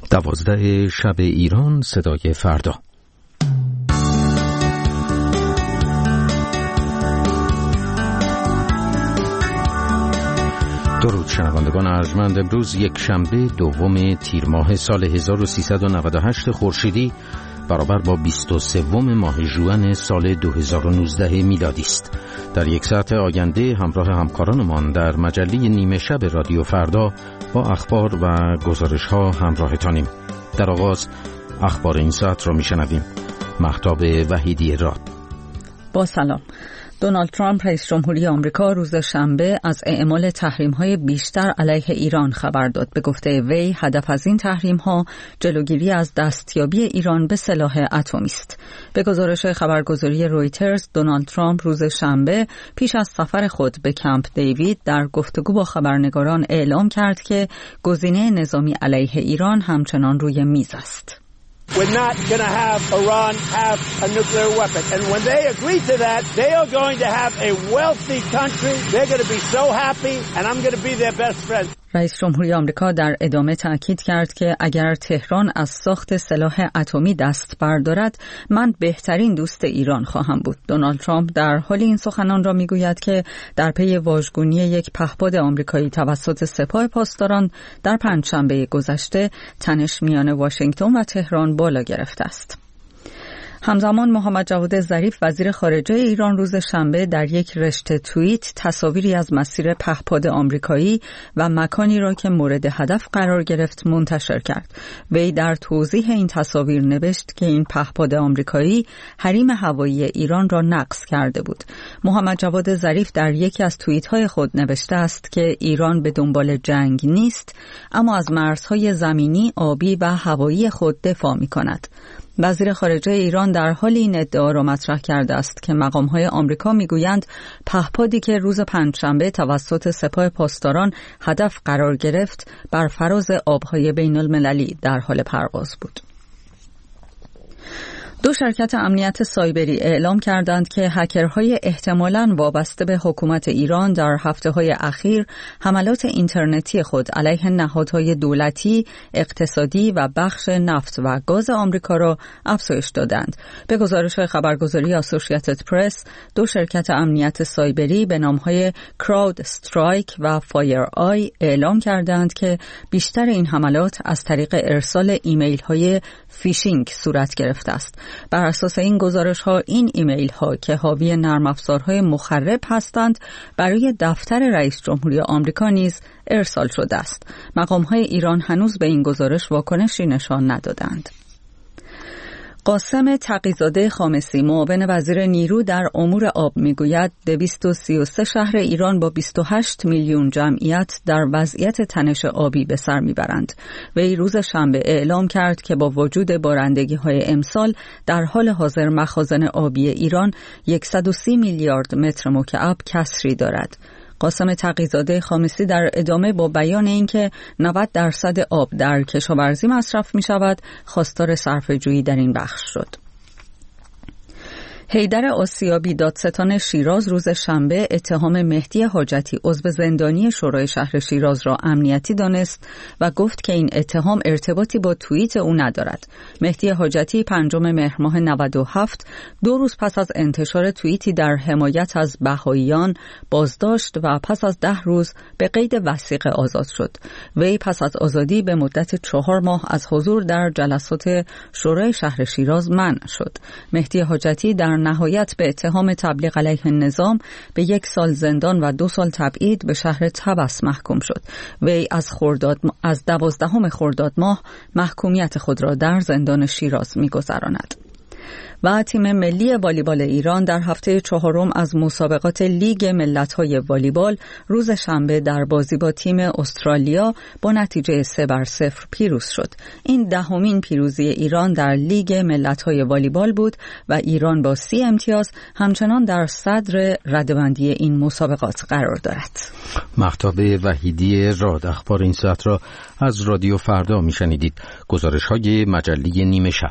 12 شب ایران، صدای فردا. درود شنوندگان ارجمند. امروز یک شنبه دوم تیر ماه سال 1398 خورشیدی برابر با 23 ماه ژوئن سال 2019 میلادی است. در یک ساعت آینده همراه همکارانمان در مجله نیمه شب رادیو فردا با اخبار و گزارش‌ها همراهتانیم. در آغاز اخبار این ساعت را میشنویم. مهتاب وحیدی راد. با سلام. دونالد ترامپ رئیس جمهوری آمریکا روز شنبه از اعمال تحریم‌های بیشتر علیه ایران خبر داد. به گفته وی هدف از این تحریم‌ها جلوگیری از دستیابی ایران به سلاح اتمی است. به گزارش خبرگزاری رویترز، دونالد ترامپ روز شنبه پیش از سفر خود به کمپ دیوید در گفتگو با خبرنگاران اعلام کرد که گزینه نظامی علیه ایران همچنان روی میز است. We're not going to have Iran have a nuclear weapon. And when they agree to that, they are going to have a wealthy country. They're going to be so happy, and I'm going to be their best friend. رئیس جمهوری آمریکا در ادامه تأکید کرد که اگر تهران از ساخت سلاح اتمی دست بردارد، من بهترین دوست ایران خواهم بود. دونالد ترامپ در حال این سخنان را میگوید که در پی واژگونی یک پهپاد آمریکایی توسط سپاه پاسداران در پنجشنبه گذشته تنش میان واشنگتن و تهران بالا گرفته است. همزمان محمد جواد ظریف وزیر خارجه ایران روز شنبه در یک رشته توییت تصاویری از مسیر پهپاد آمریکایی و مکانی را که مورد هدف قرار گرفت منتشر کرد. وی در توضیح این تصاویر نوشت که این پهپاد آمریکایی حریم هوایی ایران را نقض کرده بود. محمد جواد ظریف در یکی از توییت‌های خود نوشته است که ایران به دنبال جنگ نیست، اما از مرزهای زمینی، آبی و هوایی خود دفاع می‌کند. وزیر خارجه ایران در حال این ادعا را مطرح کرده است که مقام‌های آمریکا می‌گویند پهپادی که روز پنجشنبه توسط سپاه پاسداران هدف قرار گرفت بر فراز آب‌های بین‌المللی در حال پرواز بود. دو شرکت امنیت سایبری اعلام کردند که هکرهای احتمالاً وابسته به حکومت ایران در هفته‌های اخیر حملات اینترنتی خود علیه نهادهای دولتی، اقتصادی و بخش نفت و گاز آمریکا را افزایش دادند. به گزارش خبرگزاری اسوسییتد پرس، دو شرکت امنیت سایبری به نام‌های کراود استرایک و فایر آی اعلام کردند که بیشتر این حملات از طریق ارسال ایمیل‌های فیشینگ صورت گرفته است. بر اساس این گزارش‌ها این ایمیل‌ها که حاوی نرم افزارهای مخرب هستند برای دفتر رئیس جمهوری آمریکا نیز ارسال شده است. مقام‌های ایران هنوز به این گزارش واکنشی نشان ندادند. قاسم تقی‌زاده خامسی، معاون وزیر نیرو در امور آب، میگوید 233 شهر ایران با 28 میلیون جمعیت در وضعیت تنش آبی به سر میبرند. وی روز شنبه اعلام کرد که با وجود بارندگی‌های امسال در حال حاضر مخازن آبی ایران 130 میلیارد متر مکعب کسری دارد. قاسم تقی‌زاده خامسی در ادامه با بیان اینکه 90% آب در کشاورزی مصرف می شود، خواستار صرفه‌جویی در این بخش شد. حیدر آسیابی، دادستان شیراز، روز شنبه اتهام مهدی حاجتی، عضو زندانی شورای شهر شیراز، را امنیتی دانست و گفت که این اتهام ارتباطی با توییت او ندارد. مهدی حاجتی 5 مهر ماه 97 2 روز پس از انتشار توییتی در حمایت از بهائیان بازداشت و پس از 10 روز به قید وثیقه آزاد شد. وی پس از آزادی به مدت 4 ماه از حضور در جلسات شورای شهر شیراز منع شد. مهدی حاجتی در نهایت به اتهام تبلیغ علیه النظام به 1 سال زندان و 2 سال تبعید به شهر طبس محکوم شد. وی از 12 خرداد ماه محکومیت خود را در زندان شیراز می‌گذراند. و تیم ملی والیبال ایران در هفته 4 از مسابقات لیگ ملت‌های والیبال روز شنبه در بازی با تیم استرالیا با نتیجه 3-0 پیروز شد. این 10مین پیروزی ایران در لیگ ملت‌های والیبال بود و ایران با 30 امتیاز همچنان در صدر رده‌بندی این مسابقات قرار دارد. مهتاب وحیدی راد. اخبار این ساعت را از رادیو فردا میشنیدید. گزارش‌های مجله نیمه شب.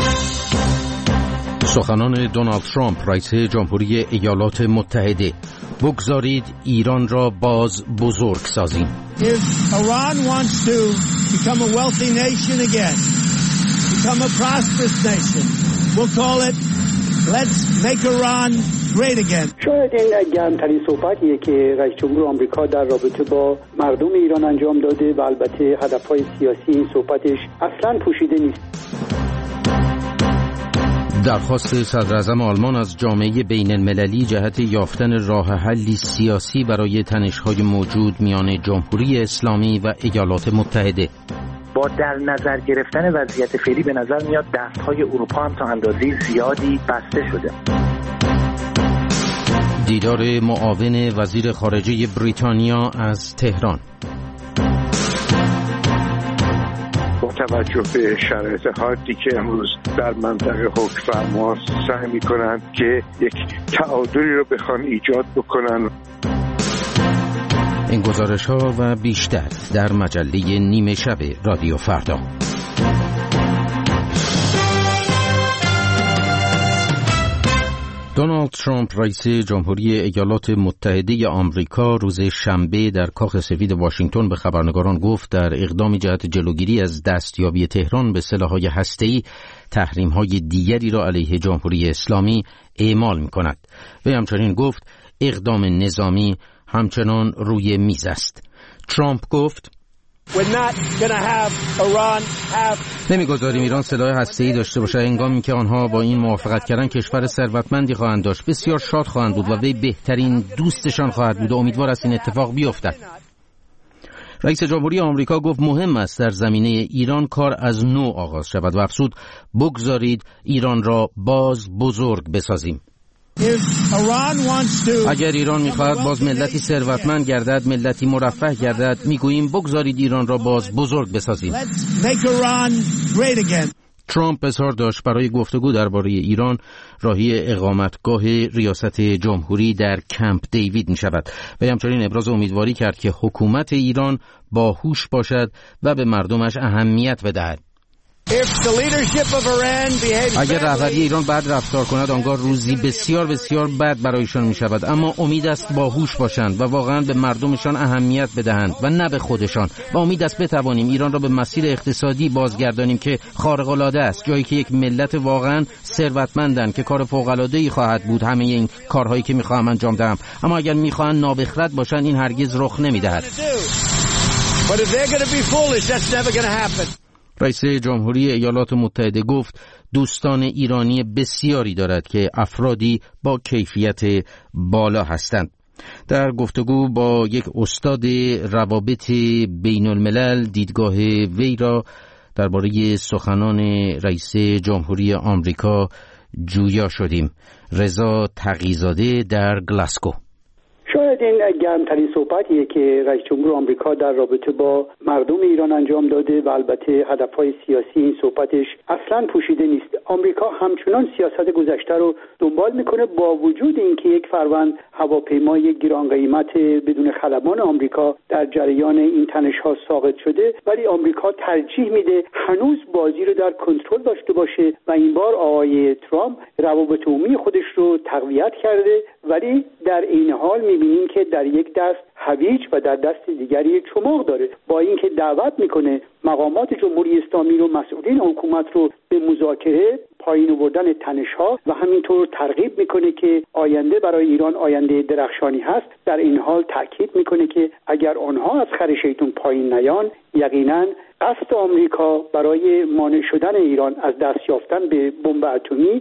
سخنان دونالد ترامپ رئیس جمهوری ایالات متحده. بگذارید ایران را باز بزرگ سازیم. If Iran wants to become a wealthy nation again, become a prosperous nation, we'll call it Let's make Iran great again. شاید این گرمترین صحبتیه که رئیس جمهور آمریکا در رابطه با مردم ایران انجام داده و البته هدفهای سیاسی این صحبتش اصلاً پوشیده نیست. درخواست صدراعظم آلمان از جامعه بین المللی جهت یافتن راه حلی سیاسی برای تنش‌های موجود میان جمهوری اسلامی و ایالات متحده. با در نظر گرفتن وضعیت فعلی به نظر میاد دست‌های اروپا هم تا اندازه زیادی بسته شده. دیدار معاون وزیر خارجه بریتانیا از تهران. با توجه به شرایط حادی که امروز در منطقه حکم فرما سعی می‌کنند که یک تعادلی رو بخوان ایجاد بکنن. این گزارش‌ها و بیشتر در مجله نیمه شب رادیو فردا. دونالد ترامپ رئیس جمهوری ایالات متحده آمریکا روز شنبه در کاخ سفید واشنگتن به خبرنگاران گفت در اقدامی جهت جلوگیری از دستیابی تهران به سلاح‌های هسته‌ای تحریم‌های دیگری را علیه جمهوری اسلامی اعمال می‌کند. وی همچنین گفت اقدام نظامی همچنان روی میز است. ترامپ گفت نمیگذاریم ایران سلاح هسته‌ای داشته باشد. هنگامی که آنها با این موافقت کردن کشور ثروتمندی خواهند داشت، بسیار شاد خواهند بود و وی بهترین دوستشان خواهد بود و امیدوار است این اتفاق بیفتد. رئیس جمهوری آمریکا گفت مهم است در زمینه ایران کار از نو آغاز شود و افزود بگذارید ایران را باز بزرگ بسازیم. اگر ایران می‌خواهد باز ملتی ثروتمند گردد، ملتی مرفه گردد، میگوییم بگذارید ایران را باز بزرگ بسازیم. ترامپ اصرار داشت برای گفتگو درباره ایران راهی اقامتگاه ریاست جمهوری در کمپ دیوید می‌شود و همچنین ابراز امیدواری کرد که حکومت ایران باهوش باشد و به مردمش اهمیت بدهد. اگر رهبری ایران بد رفتار کند آنگاه روزی بسیار بسیار بد برایشان می شود، اما امید است باهوش باشند و واقعا به مردمشان اهمیت بدهند و نه به خودشان و امید است بتوانیم ایران را به مسیر اقتصادی بازگردانیم که خارق العاده است، جایی که یک ملت واقعا ثروتمندند که کار فوق العاده‌ای خواهد بود همه این کارهایی که می‌خواهم انجام دهم، اما اگر می‌خواهند نابخرد باشند این هرگز رخ نمی‌دهد. رئیس جمهوری ایالات متحده گفت دوستان ایرانی بسیاری دارد که افرادی با کیفیت بالا هستند. در گفتگو با یک استاد روابط بین الملل دیدگاه وی را درباره سخنان رئیس جمهوری آمریکا جویا شدیم. رضا تقی‌زاده در گلاسکو. شاید این گرمترین صحبتیه که رئیس جمهور آمریکا در رابطه با مردم ایران انجام داده و البته هدفهای سیاسی این صحبتش اصلاً پوشیده نیست. آمریکا همچنان سیاست گذشته رو دنبال میکنه با وجود اینکه یک فروند هواپیمای گران قیمت بدون خلبان آمریکا در جریان این تنش‌ها ساقط شده، ولی آمریکا ترجیح میده هنوز بازی رو در کنترل داشته باشه و این بار آقای ترامپ روابط عمومی خودش رو تقویت کرده، ولی در این حال میبینیم که در یک دست هویج و در دست دیگری چماق داره. با اینکه دعوت میکنه مقامات جمهوری اسلامی رو، مسئولین حکومت رو به مذاکره، پایین آوردن تنش‌ها و همینطور ترغیب میکنه که آینده برای ایران آینده درخشانی هست، در این حال تاکید میکنه که اگر آنها از خر شیطون پایین نیان یقینا قصد آمریکا برای مانع شدن ایران از دست یافتن به بمب اتمی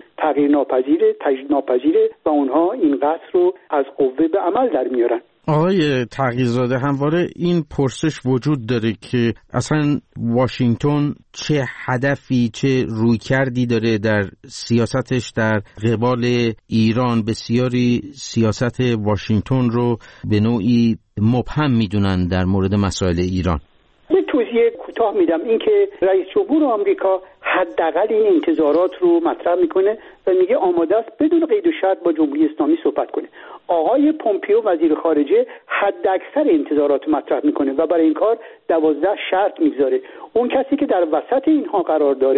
تجدید ناپذیره و اونها این قصد رو از قوه به عمل در میارن. آقای تقی‌زاده، همواره این پرسش وجود داره که اصلا واشنگتن چه هدفی، چه رویکردی داره در سیاستش در قبال ایران. بسیاری سیاست واشنگتن رو به نوعی مبهم میدونن در مورد مسائل ایران. یک توضیح کوتاه میدم. این که رئیس جمهور آمریکا حداقل این انتظارات رو مطرح میکنه و میگه آماده است بدون قید و شرط با جمهوری اسلامی صحبت کنه. آقای پومپیو وزیر خارجه حداکثر انتظارات مطرح میکنه و برای این کار 12 شرط میگذاره. اون کسی که در وسط اینها قرار داره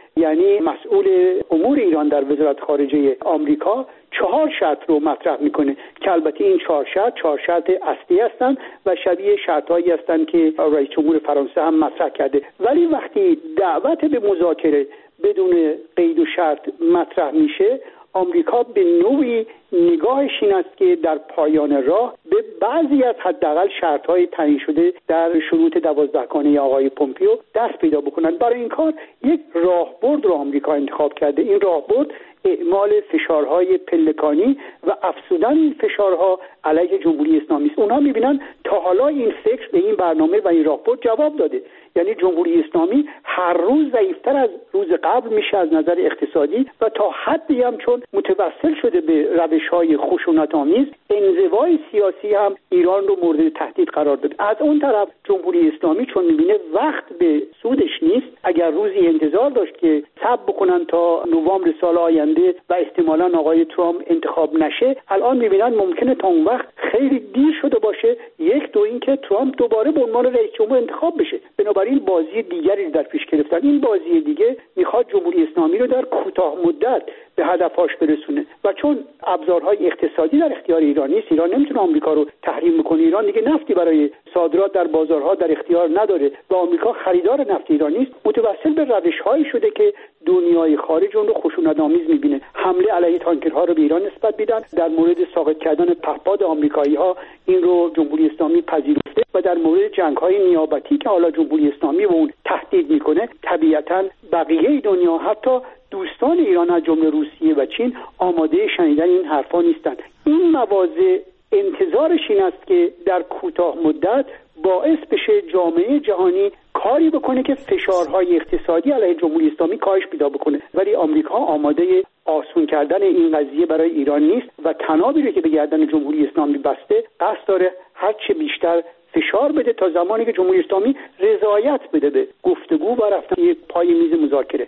یعنی مسئول امور ایران در وزارت خارجه آمریکا 4 شرط رو مطرح میکنه که البته این 4 شرط اصلی هستند و شبیه شرطهایی هستند که رئیس جمهور فرانسه هم مطرح کرده. ولی وقتی دعوت به مذاکره بدون قید و شرط مطرح میشه، آمریکا به نوعی نگاهش این است که در پایان راه به بعضی از حداقل شرط‌های تعیین شده در شروط 12 گانه آقای پومپیو دست پیدا بکنند. برای این کار یک راهبرد رو آمریکا انتخاب کرده. این راهبرد اعمال فشارهای پلکانی و افزودن این فشارها علیه جمهوری اسلامی است. اونها می‌بینن تا حالا این فکر به این برنامه و این راهبرد جواب داده، یعنی جمهوری اسلامی هر روز ضعیف‌تر از روز قبل میشه از نظر اقتصادی و تا حدی هم چون متوسل شده به روش‌های خشونت‌آمیز، انزوای سیاسی هم ایران رو مورد تهدید قرار داده. از اون طرف جمهوری اسلامی چون می‌بینه وقت به سودش نیست، اگر روزی انتظار داشت که صبر بکنن تا نوامبر سال آینده و احتمالاً آقای ترامپ انتخاب نشه، الان می‌بینن ممکنه تا اون وقت خیلی دیر شده باشه. یک دو اینکه ترامپ دوباره به عنوان رئیس جمهور انتخاب بشه. بنابراین بازی دیگری در پیش گرفتن. این بازی دیگه میخواد جمهوری اسلامی رو در کوتاه مدت به هدفش برسونه و چون ابزارهای اقتصادی در اختیار ایران نیست، ایران نمیتونه آمریکا رو تحریم بکنه. ایران دیگه نفتی برای صادرات در بازارها در اختیار نداره و آمریکا خریدار نفت ایران نیست. متوسل به روش‌هایی شده که دنیای خارج اون رو خشونت‌آمیز می‌بینه. حمله علیه تانکرها رو به ایران نسبت میدن. در مورد ساقط کردن پهپاد آمریکایی‌ها این رو جمهوری اسلامی پذیرفته و در مورد جنگ‌های نیابتی که حالا جمهوری اسلامی به اون تهدید می‌کنه، طبیعتاً بقیه دنیا حتی دوستان ایران از جمله روسیه و چین آماده شنیدن این حرفا نیستند. این مواضع انتظارش این است که در کوتاه مدت باعث بشه جامعه جهانی کاری بکنه که فشارهای اقتصادی علیه جمهوری اسلامی کاهش پیدا بکنه. ولی آمریکا آماده آسون کردن این قضیه برای ایران نیست و تنابی رو که به گردن جمهوری اسلامی بسته قصد داره هر چه بیشتر فشار بده تا زمانی که جمهوری اسلامی رضایت بده به گفتگو و رفتن یک پای میز مذاکره.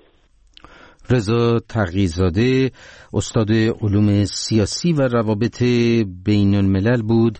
رضا تقی‌زاده، استاد علوم سیاسی و روابط بین الملل بود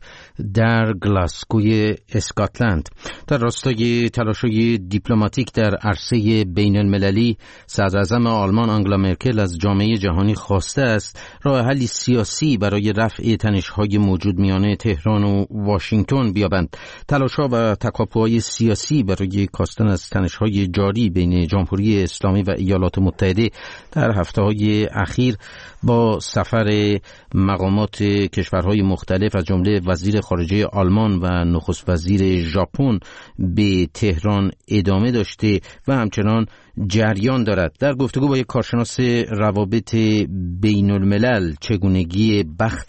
در گلاسگوی اسکاتلند. در راستای تلاش‌های دیپلماتیک در عرصه بین المللی، صدراعظم آلمان آنگلا مرکل از جامعه جهانی خواسته است راه حلی سیاسی برای رفع تنش‌های موجود میان تهران و واشنگتن بیابند. تلاش‌ها و تکاپوهای سیاسی برای کاستن از تنش‌های جاری بین جمهوری اسلامی و ایالات متحده در هفته‌های اخیر با سفر مقامات کشورهای مختلف از جمله وزیر خارجه آلمان و نخست وزیر ژاپن به تهران ادامه داشته و همچنان جریان دارد. در گفتگو با یک کارشناس روابط بین الملل چگونگی بخت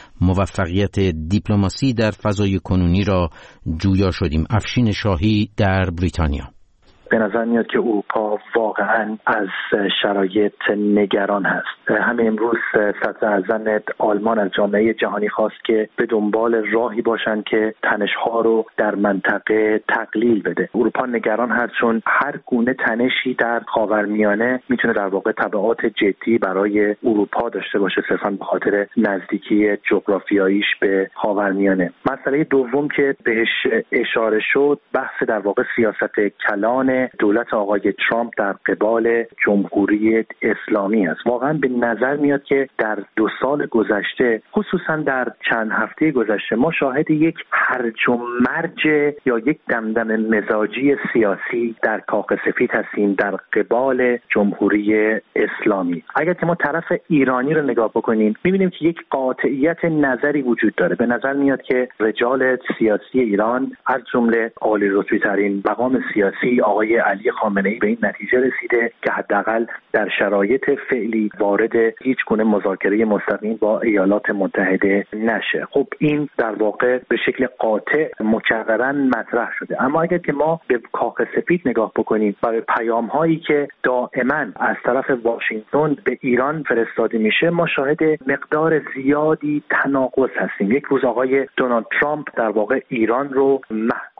موفقیت دیپلماسی در فضای کنونی را جویا شدیم. افشین شاهی در بریتانیا. به نظر میاد که اروپا واقعا از شرایط نگران هست. همین امروز صدراعظم آلمان از جامعه جهانی خواست که به دنبال راهی باشن که تنش‌ها رو در منطقه تقلیل بده. اروپا نگران هست چون هر گونه تنشی در خاورمیانه میتونه در واقع تبعات جدی برای اروپا داشته باشه، صرفاً به خاطر نزدیکی جغرافیاییش به خاورمیانه. مسئله دوم که بهش اشاره شد بحث در واقع سیاست کلان دولت آقای ترامپ در قبال جمهوری اسلامی است. واقعا به نظر میاد که در 2 سال گذشته، خصوصا در چند هفته گذشته، ما شاهد یک هرج و مرج یا یک دمدم مزاجی سیاسی در کاخ سفید هستیم در قبال جمهوری اسلامی. اگر که ما طرف ایرانی رو نگاه بکنیم میبینیم که یک قاطعیت نظری وجود داره. به نظر میاد که رجال سیاسی ایران از جمله عالی رتبه ترین مقام سیاسی آقای علی خامنه‌ای به این نتیجه رسیده که حداقل در شرایط فعلی وارد هیچ گونه مذاکره مستقیم با ایالات متحده نشه. خب این در واقع به شکل قاطع مکرراً مطرح شده. اما اگر که ما به کاخ سفید نگاه بکنیم و به پیام‌هایی که دائما از طرف واشنگتن به ایران فرستاده میشه، ما شاهد مقدار زیادی تناقض هستیم. یک روز آقای دونالد ترامپ در واقع ایران رو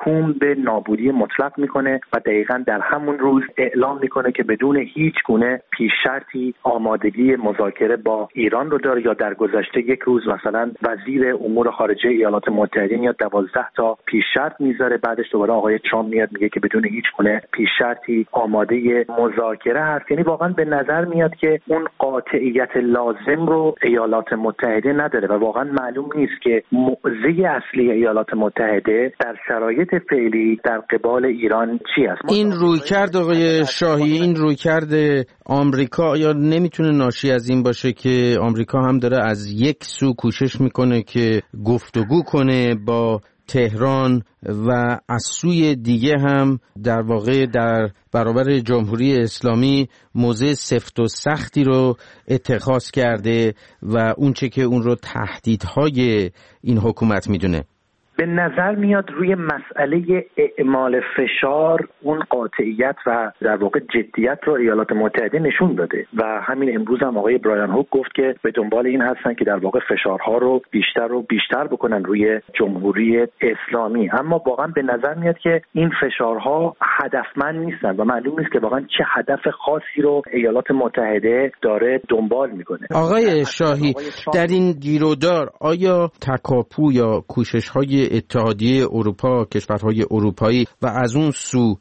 محکوم به نابودی مطلق میکنه و دقیقاً در همون روز اعلام میکنه که بدون هیچ گونه پیش شرطی آمادگی مذاکره با ایران رو داره، یا در گذشته یک روز مثلا وزیر امور خارجه ایالات متحده میاد 12 تا پیش شرط میذاره، بعدش دوباره آقای ترامپ میاد میگه که بدون هیچ گونه پیش شرطی آماده مذاکره هست. یعنی واقعا به نظر میاد که اون قاطعیت لازم رو ایالات متحده نداره و واقعا معلوم نیست که موضع اصلی ایالات متحده در شرایط فعلی در قبال ایران چی است. این رویکرد آقای شاهی، این رویکرد آمریکا یا نمیتونه ناشی از این باشه که آمریکا هم داره از یک سو کوشش میکنه که گفتگو کنه با تهران و از سوی دیگه هم در واقع در برابر جمهوری اسلامی موضع سفت و سختی رو اتخاذ کرده و اونچه که اون رو تهدیدهای این حکومت میدونه؟ به نظر میاد روی مسئله اعمال فشار اون قاطعیت و در واقع جدیت رو ایالات متحده نشون داده و همین امروز هم آقای برایان هوک گفت که به دنبال این هستن که در واقع فشارها رو بیشتر بکنن روی جمهوری اسلامی. اما واقعا به نظر میاد که این فشارها هدفمند نیستن و معلوم نیست که واقعا چه هدف خاصی رو ایالات متحده داره دنبال میکنه. آقای شاهی، در این گیرودار آیا تکاپو یا کوشش‌های اتحادیه اروپا، کشورهای اروپایی و از اون سو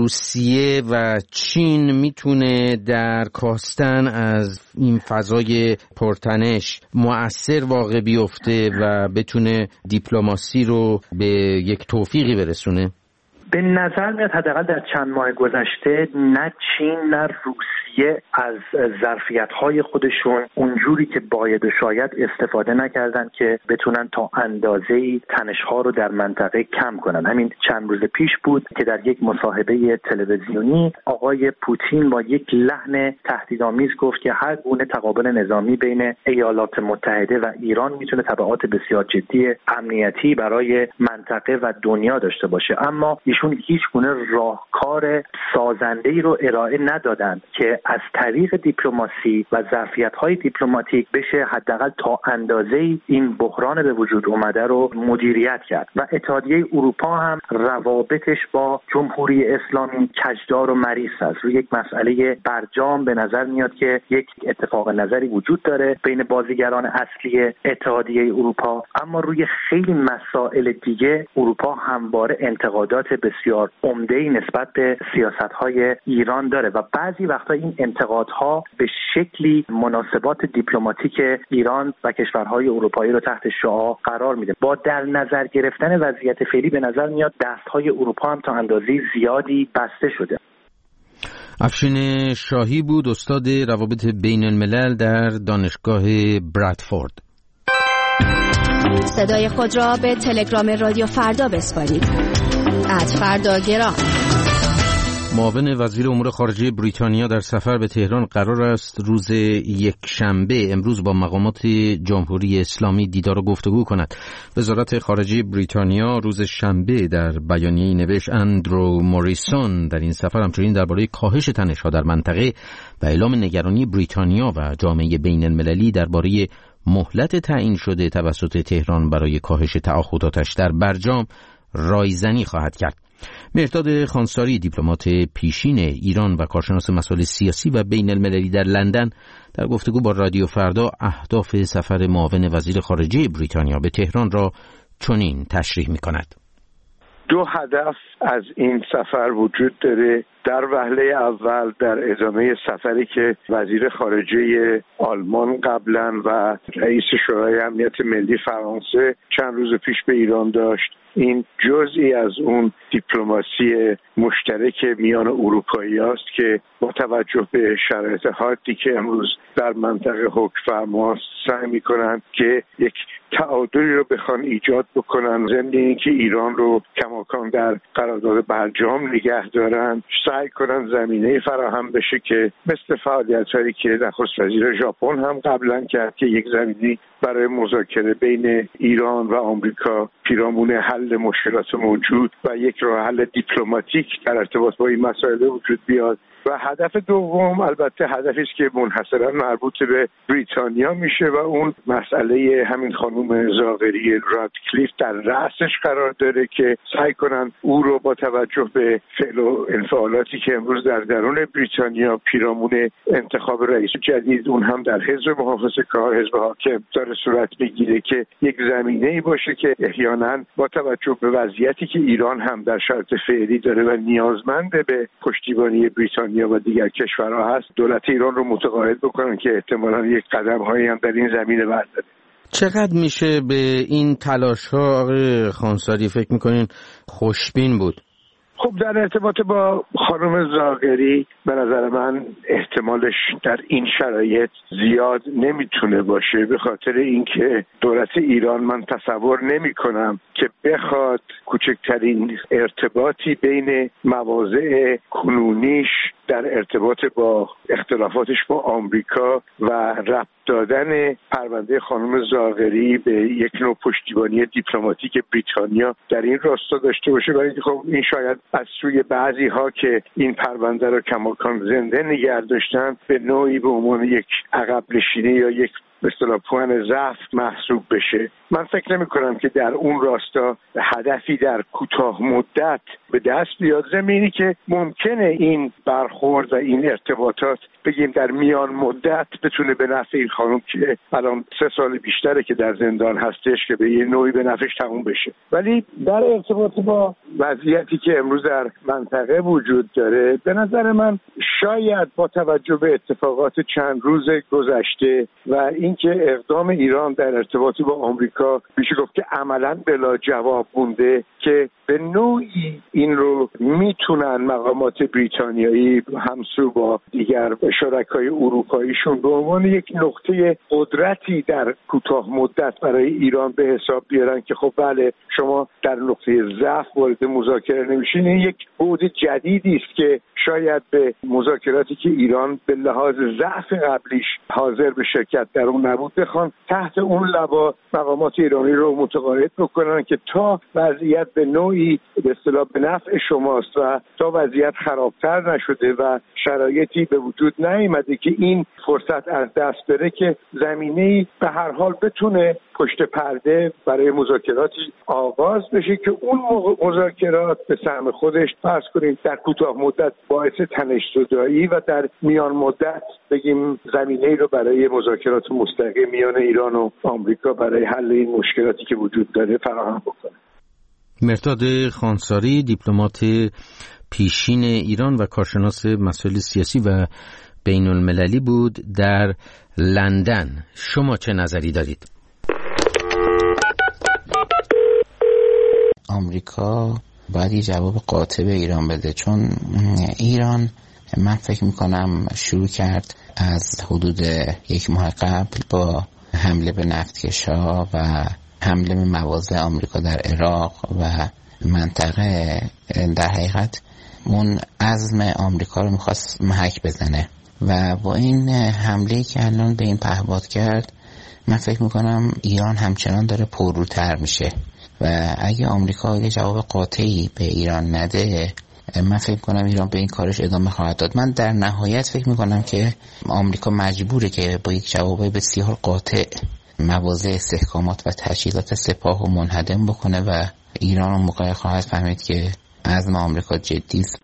روسیه و چین میتونه در کاستن از این فضای پرتنش مؤثر واقع بیفته و بتونه دیپلماسی رو به یک توفیقی برسونه؟ به نظر میاد حداقل در چند ماه گذشته نه چین نه روسیه از ظرفیت‌های خودشون اونجوری که باید و شاید استفاده نکردن که بتونن تا اندازه‌ای تنش‌ها رو در منطقه کم کنن. همین چند روز پیش بود که در یک مصاحبه تلویزیونی آقای پوتین با یک لحن تهدیدآمیز گفت که هر گونه تقابل نظامی بین ایالات متحده و ایران میتونه تبعات بسیار جدی امنیتی برای منطقه و دنیا داشته باشه. اما ایشون هیچ گونه راهکار سازنده‌ای رو ارائه ندادن که از طریق دیپلماسی و ظرفیت‌های دیپلماتیک بشه حداقل تا اندازه‌ای این بحران به وجود اومده رو مدیریت کرد. و اتحادیه اروپا هم روابطش با جمهوری اسلامی کجدار و مریض است. روی یک مسئله برجام به نظر میاد که یک اتفاق نظری وجود داره بین بازیگران اصلی اتحادیه اروپا، اما روی خیلی مسائل دیگه اروپا همواره انتقادات بسیار عمده‌ای نسبت به سیاست‌های ایران داره و بعضی وقتا این انتقادها به شکلی مناسبات دیپلماتیک ایران و کشورهای اروپایی رو تحت شعاع قرار میده. با در نظر گرفتن وضعیت فعلی به نظر میاد دست‌های اروپا هم تا اندازه زیادی بسته شده. افشین شاهی بود، استاد روابط بین الملل در دانشگاه برادفورد. صدای خود را به تلگرام رادیو فردا بسپارید. @فرداگرام. معاون وزیر امور خارجه بریتانیا در سفر به تهران قرار است روز یکشنبه امروز با مقامات جمهوری اسلامی دیدار و گفتگو کند. وزارت خارجه بریتانیا روز شنبه در بیانیه‌ای نوشت اندرو موریسون در این سفر همچنین درباره کاهش تنش‌ها در منطقه و اعلام نگرانی بریتانیا و جامعه بین المللی درباره مهلت تعیین شده توسط تهران برای کاهش تعهداتش در برجام رایزنی خواهد کرد. مهرداد خانساری، دیپلمات پیشین ایران و کارشناس مسائل سیاسی و بین المللی در لندن، در گفتگو با رادیو فردا اهداف سفر معاون وزیر خارجه بریتانیا به تهران را چنین تشریح می‌کند. دو هدف از این سفر وجود داره. در وهله اول در ادامه سفری که وزیر خارجه آلمان قبلا و رئیس شورای امنیت ملی فرانسه چند روز پیش به ایران داشت، این جزئی از اون دیپلماسی مشترک میان اروپایی است که با توجه به شرایط حادی که امروز در منطقه حکم فرماست سعی میکنن که یک تعادلی رو بخوان ایجاد بکنن، ضمن اینکه ایران رو کماکان در قرارداد برجام نگه دارن، سعی کنن زمینه فراهم بشه که مثل فعالیت‌هایی که نخست وزیر ژاپن هم قبلا کرد که یک زمینه برای مذاکره بین ایران و آمریکا پیرامون حل مشکلات موجود و یک راه حل دیپلماتیک در ارتباط با این مسائل وجود بیاد. و هدف دوم البته هدفی است که منحصرا مربوط به بریتانیا میشه و اون مسئله همین خانم زاغری رادکلیف در رأسش قرار داره که سعی کنن او رو با توجه به فعل و انفعالاتی که امروز در درون بریتانیا پیرامون انتخاب رئیس جدید اون هم در حزب محافظه‌کار حزب حاکم داره صورت میگیره که یک زمینه‌ای باشه که احیانا با توجه به وضعیتی که ایران هم در شرط فعلی داره و نیازمند به پشتیبانی بریتانیا و دیگر کشورها هست، دولت ایران رو متقاعد بکنن که احتمالاً یک قدم‌هایی هم در این زمینه برداره. چقدر میشه به این تلاش‌ها آقای خانساری فکر می‌کنین خوشبین بود؟ خب در ارتباط با خانم زاغری به نظر من احتمالش در این شرایط زیاد نمیتونه باشه، به خاطر اینکه دولت ایران من تصور نمی کنم که بخواد کوچکترین ارتباطی بین مواضع کنونیش در ارتباط با اختلافاتش با آمریکا و ربط دادن پرونده خانم زاغری به یک نوع پشتیبانی دیپلماتیک بریتانیا در این راستا داشته باشه، برای اینکه خب این شاید از سوی بعضی ها که این پرونده رو کماکان زنده نگه داشتن به نوعی به عنوان یک عقب نشینی یا یک به اصطلاح پوان ضعف محسوب بشه. من فکر نمی کنم که در اون راستا هدفی در کوتاه مدت به دست بیاد، زمینی که ممکنه این برخورد و این ارتباطات بگیم در میان مدت بتونه به نفع این خانم که الان 3 سال بیشتره که در زندان هستش که به یه نوعی به نفعش تموم بشه. ولی در ارتباط با وضعیتی که امروز در منطقه وجود داره به نظر من شاید با توجه به اتفاقات چند روز گذشته و اینکه اقدام ایران در ارتباط با آمریکا میشه گفت که عملاً بلا جواب مونده که به نوعی این رو میتونن مقامات بریتانیایی همسو با دیگر شرکای اروپاییشون به عنوان یک نقطه قدرتی در کوتاه مدت برای ایران به حساب بیارن که خب بله شما در نقطه ضعف وارد مذاکره نمیشین. این یک بعد جدیدی است که شاید به مذاکراتی که ایران به لحاظ ضعف قبلیش حاضر به شرکت در اون نبود بخوان تحت اون لوا مقامات ایرانی رو متقاعد بکنن که تا وضعیت به نوعی به اصطلاح به نفع شماست و تا وضعیت خرابتر نشده و شرایطی به وجود نیامده که این فرصت از دست بره که زمینه‌ای به هر حال بتونه پشت پرده برای مذاکراتی آغاز بشه که اون مذاکرات به سهم خودش فرض کنیم در کوتاه مدت باعث تنش‌زدایی و در میان مدت بگیم زمینه‌ای رو برای مذاکرات مستقیم میان ایران و آمریکا برای حل این مشکلاتی که وجود داره فراهم بکنه. مرداد خانساری، دیپلمات پیشین ایران و کارشناس مسائل سیاسی و بین المللی بود در لندن. شما چه نظری دارید؟ آمریکا باید یه جواب قاطع به ایران بده، چون ایران من فکر میکنم شروع کرد از حدود 1 ماه قبل با حمله به نفتکش‌ها و حمله به مواضع آمریکا در عراق و منطقه. در حقیقت اون عزم آمریکا رو میخواست محک بزنه و با این حمله‌ای که الان به این پهپاد کرد من فکر میکنم ایران همچنان داره پرروتر میشه و اگه آمریکا یه جواب قاطعی به ایران نده من فکر کنم ایران به این کارش ادامه خواهد داد. من در نهایت فکر میکنم که آمریکا مجبوره که با یک جواب بسیار قاطع مواضع استحکامات و تشکیلات سپاه رو منهدم بکنه و ایران اون موقع خواهد فهمید که عزم آمریکا جدی است.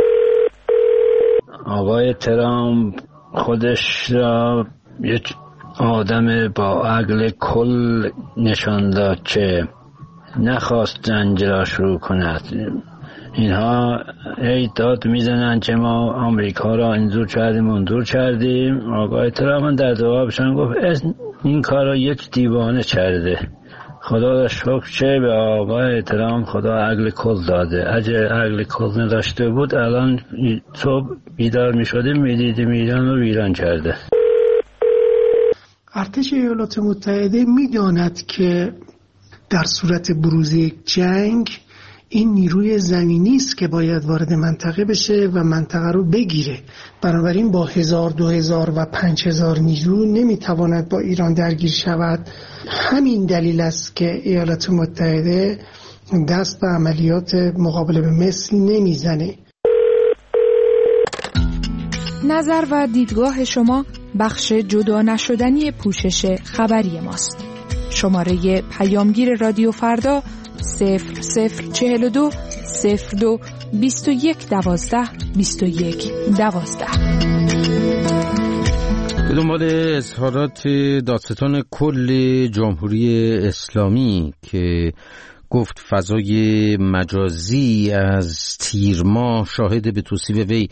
آقای ترامپ خودش را یک آدم با عقل کل نشان داد که نخواست جنگ را شروع کند. اینها ای داد میزنن که ما آمریکا را اینجور کردیم اونجور کردیم. آقای ترامپ در جوابشان گفت این کار را یک دیوانه کرده. خدا را شکر که به آقای ترامپ خدا عقل کل داده. اگه عقل کل نداشته بود الان صبح بیدار میشدیم میدیدیم ایران رو ویران کرده. ارتش ایالات متحده میداند که در صورت بروز یک جنگ این نیروی زمینی است که باید وارد منطقه بشه و منطقه رو بگیره. بنابراین با 1000 2000 و 5000 نیرو نمیتواند با ایران درگیر شود. همین دلیل است که ایالات متحده دست به عملیات مقابله به مصر نمیزنه. نظر و دیدگاه شما بخش جدا نشدنی پوشش خبری ماست. شماره پیامگیر رادیو فردا 0042 02 21 12 21 12. به دنبال اظهارات دادستان کل جمهوری اسلامی که گفت فضای مجازی از تیر ماه شاهد به توصیف وی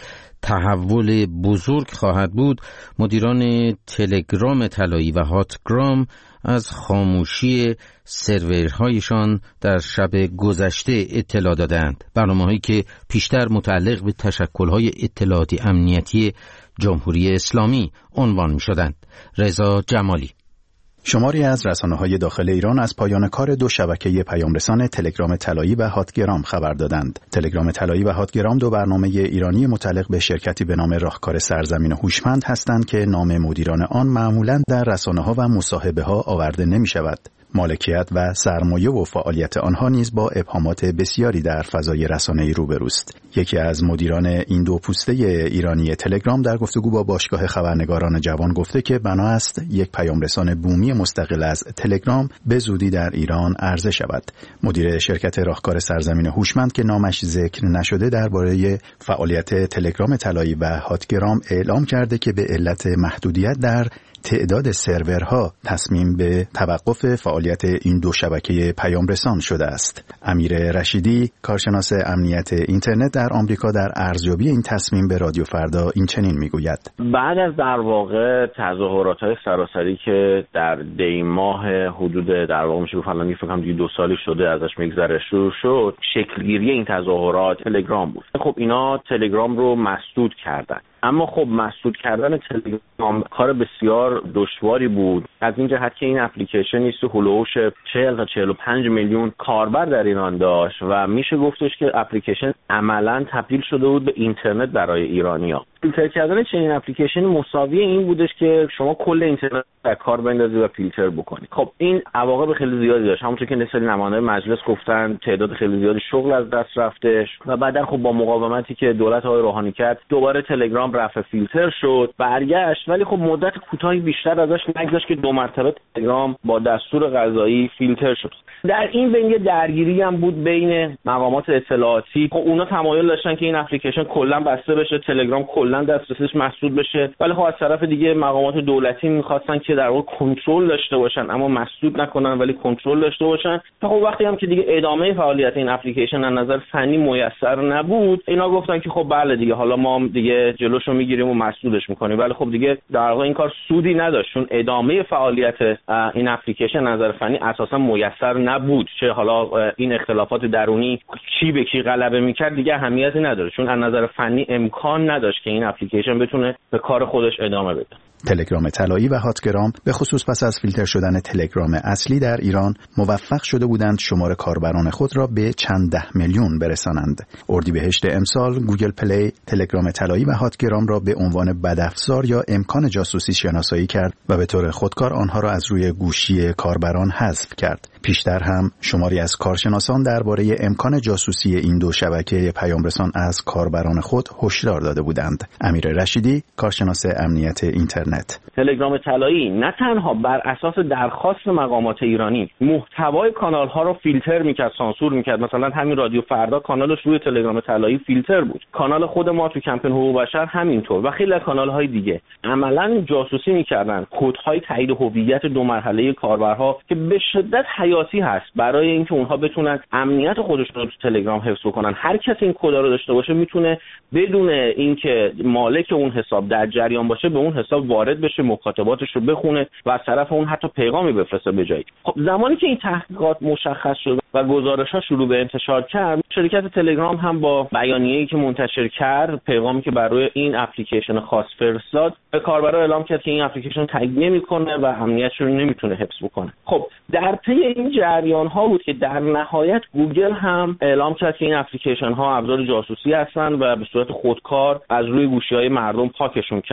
تحول بزرگ خواهد بود، مدیران تلگرام طلایی و هاتگرام از خاموشی سرورهایشان در شب گذشته اطلاع دادند. برنامه‌هایی که پیشتر متعلق به تشکل‌های اطلاعاتی امنیتی جمهوری اسلامی عنوان می‌شدند. رضا جمالی. شماری از رسانه‌های داخل ایران از پایان کار دو شبکه پیامرسان تلگرام طلایی و هاتگرام خبر دادند. تلگرام طلایی و هاتگرام دو برنامه ایرانی متعلق به شرکتی به نام راهکار سرزمین هوشمند هستند که نام مدیران آن معمولاً در رسانه‌ها و مصاحبه‌ها آورده نمی‌شود. مالکیت و سرمایه و فعالیت آنها نیز با ابهامات بسیاری در فضای رسانه‌ای روبروست. یکی از مدیران این دو پوسته ایرانی تلگرام در گفتگو با باشگاه خبرنگاران جوان گفته که بنا است یک پیامرسان بومی مستقل از تلگرام به زودی در ایران عرضه شود. مدیر شرکت راهکار سرزمین هوشمند که نامش ذکر نشده درباره فعالیت تلگرام طلایی و هاتگرام اعلام کرده که به علت محدودیت در تعداد سرورها تصمیم به توقف فعالیت این دو شبکه پیامرسان شده است. امیر رشیدی، کارشناس امنیت اینترنت در آمریکا، در ارزیابی این تصمیم به رادیو فردا این چنین میگوید: بعد از در واقع تظاهرات‌های سراسری که در دی ماه حدود در واقع میشه گفت فکر کنم دیگه 2 سالی شده ازش میگذره شروع شد، شکلگیری این تظاهرات تلگرام بود. خب اینا تلگرام رو مسدود کردن. اما خب مسدود کردن تلگرام کار بسیار دشواری بود، از این جهت که این اپلیکیشنی هولوش 40 تا 45 میلیون کاربر در ایران داشت و میشه گفتش که اپلیکیشن عملاً تبدیل شده بود به اینترنت برای ایرانی‌ها. فیلتر کردن چنین اپلیکیشن مساوی این بودش که شما کل اینترنت در کار بندازی و فیلتر بکنی. خب این عواقب خیلی زیادی داشت، همونطور که نسل نماینده مجلس گفتن تعداد خیلی زیادی شغل از دست رفتش و بعدن خب با مقاومتی که دولت آقای روحانی کرد دوباره تلگرام رفع فیلتر شد، برگشت، ولی خب مدت کوتاهی بیشتر ازش نگذشت که 2 مرتبه تلگرام با دستور قضایی فیلتر شد. در این بین یه درگیری هم بود بین مقامات اطلاعاتی. خب اونا تمایل داشتن که این اپلیکیشن کلا بسته بشه، تلگرام کلا دسترسیش مسدود بشه، ولی خب از طرف دیگه مقامات دولتی می‌خواستن که در واقع کنترل داشته باشن اما مسدود نکنن ولی کنترل داشته باشن. خب وقتی هم که دیگه ادامه فعالیت این اپلیکیشن از نظر فنی میسر نبود، اینا گفتن که خب بله دیگه حالا ما دیگه جلوشو میگیریم و مسدودش میکنیم، ولی خب دیگه در واقع این کار سودی نداشت چون ادامه فعالیت این اپلیکیشن از نظر فنی اساسا میسر نبود. چه حالا این اختلافات درونی کی به کی غلبه میکرد دیگه اهمیتی نداره، چون از نظر فنی امکان نداشت که این اپلیکیشن بتونه به کار خودش ادامه بده. تلگرام طلایی و هاتگرام به خصوص پس از فیلتر شدن تلگرام اصلی در ایران موفق شده بودند شمار کاربران خود را به چند ده میلیون برسانند. اردیبهشت امسال گوگل پلی تلگرام طلایی و هاتگرام را به عنوان بدافزار یا امکان جاسوسی شناسایی کرد و به طور خودکار آنها را از روی گوشی کاربران حذف کرد. پیشتر هم شماری از کارشناسان درباره امکان جاسوسی این دو شبکه پیامرسان از کاربران خود هشدار داده بودند. امیر رشیدی، کارشناس امنیت اینترنت: تلگرام طلایی نه تنها بر اساس درخواست مقامات ایرانی محتوای کانال ها رو فیلتر میکرد، سانسور میکرد. مثلا همین رادیو فردا کانالش روی تلگرام طلایی فیلتر بود، کانال خود ما تو کمپین حقوق بشر همینطور و خیلی از کانال های دیگه عملاً جاسوسی میکردن کدهای تایید هویت 2 مرحله کاربرها که به شدت حیاتی هست برای اینکه اونها بتونن امنیت خودشون رو تو تلگرام حفظ کنن. هر کسی این کدا رو داشته باشه میتونه بدون اینکه مالک اون حساب در جریان باشه به اون حساب وارد بشه، مکاتباتش رو بخونه و از طرف اون حتی پیغامی بفرسته به جایی. خب زمانی که این تحقیقات مشخص شد و گزارش‌ها شروع به انتشار کرد، شرکت تلگرام هم با بیانیه‌ای که منتشر کرد، پیغامی که برای این اپلیکیشن خاص فرستاد، به کاربرا اعلام کرد که این اپلیکیشن تایید نمی‌کنه و امنیتش رو نمیتونه حفظ بکنه. خب در طی این جریان‌ها بود که در نهایت گوگل هم اعلام کرد که این اپلیکیشن‌ها ابزار جاسوسی هستن و به صورت خودکار از روی گوشی‌های مردم پاکشون کرد.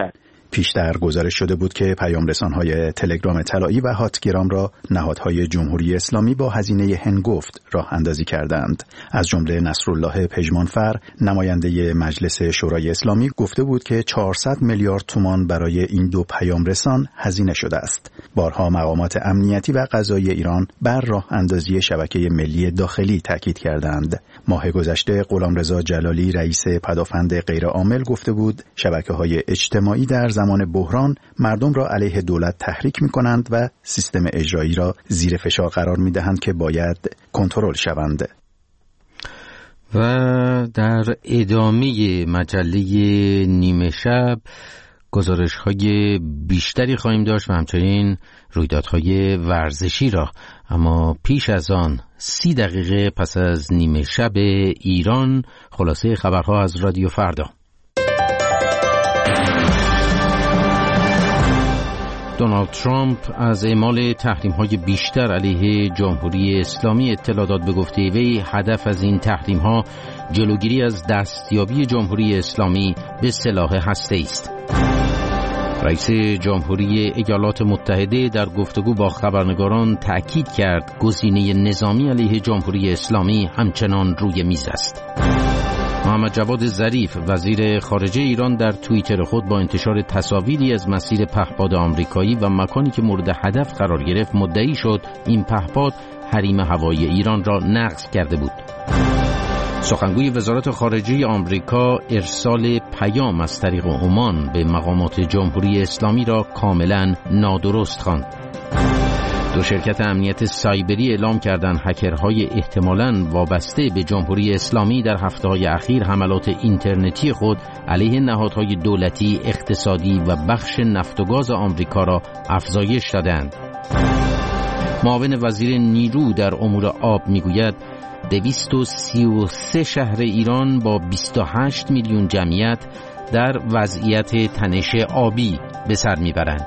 پیشتر گزارش شده بود که پیامرسان‌های تلگرام طلایی و هاتگرام را نهادهای جمهوری اسلامی با هزینه هنگفت راه اندازی کردند. از جمله نصرالله پژمانفر، نماینده مجلس شورای اسلامی، گفته بود که 400 میلیارد تومان برای این دو پیامرسان هزینه شده است. بارها مقامات امنیتی و قضایی ایران بر راه اندازی شبکه ملی داخلی تاکید کردند. ماه گذشته غلامرضا جلالی، رئیس پدافند غیرعامل، گفته بود شبکه‌های اجتماعی در زمان بحران مردم را علیه دولت تحریک می‌کنند و سیستم اجرایی را زیر فشار قرار می‌دهند که باید کنترل شوند. و در ادامه مجله نیمه شب گزارش‌های بیشتری خواهیم داشت و همچنین رویدادهای ورزشی را، اما پیش از آن 30 دقیقه پس از نیمه شب ایران خلاصه خبرها از رادیو فردا. دونالد ترامپ از اعمال تحریم‌های بیشتر علیه جمهوری اسلامی اطلاع داد. به گفته وی هدف از این تحریم‌ها جلوگیری از دستیابی جمهوری اسلامی به سلاح هسته‌ای است. رئیس جمهوری ایالات متحده در گفتگو با خبرنگاران تأکید کرد گزینه نظامی علیه جمهوری اسلامی همچنان روی میز است. محمد جواد ظریف وزیر خارجه ایران در توییتر خود با انتشار تصاویری از مسیر پهپاد آمریکایی و مکانی که مورد هدف قرار گرفت مدعی شد این پهپاد حریم هوایی ایران را نقض کرده بود. سخنگوی وزارت خارجه آمریکا ارسال پیام از طریق عمان به مقامات جمهوری اسلامی را کاملا نادرست خواند. دو شرکت امنیت سایبری اعلام کردند هکرهای احتمالاً وابسته به جمهوری اسلامی در هفته‌های اخیر حملات اینترنتی خود علیه نهادهای دولتی، اقتصادی و بخش نفت و گاز آمریکا را افزایش دادند. معاون وزیر نیرو در امور آب میگوید 233 شهر ایران با 28 میلیون جمعیت در وضعیت تنش آبی به سر میبرند.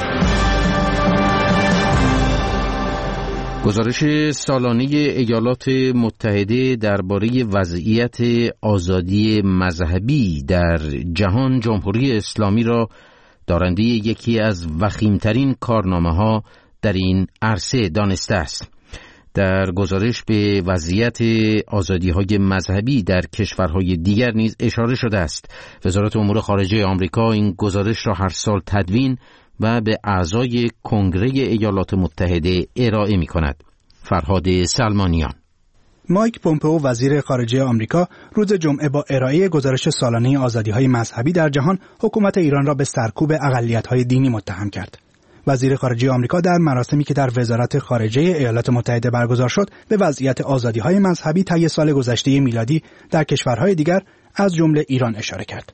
گزارش سالانه ایالات متحده درباره وضعیت آزادی مذهبی در جهان جمهوری اسلامی را دارنده یکی از وخیمترین کارنامه‌ها در این عرصه دانسته است. در گزارش به وضعیت آزادی‌های مذهبی در کشورهای دیگر نیز اشاره شده است. وزارت امور خارجه آمریکا این گزارش را هر سال تدوین و به اعضای کنگره ایالات متحده ارائه می‌کند. فرهاد سلمانیان. مایک پومپئو وزیر خارجه آمریکا روز جمعه با ارائه گزارش سالانه آزادی‌های مذهبی در جهان حکومت ایران را به سرکوب اقلیت‌های دینی متهم کرد. وزیر خارجه آمریکا در مراسمی که در وزارت خارجه ایالات متحده برگزار شد به وضعیت آزادی‌های مذهبی طی سال گذشته میلادی در کشورهای دیگر از جمله ایران اشاره کرد.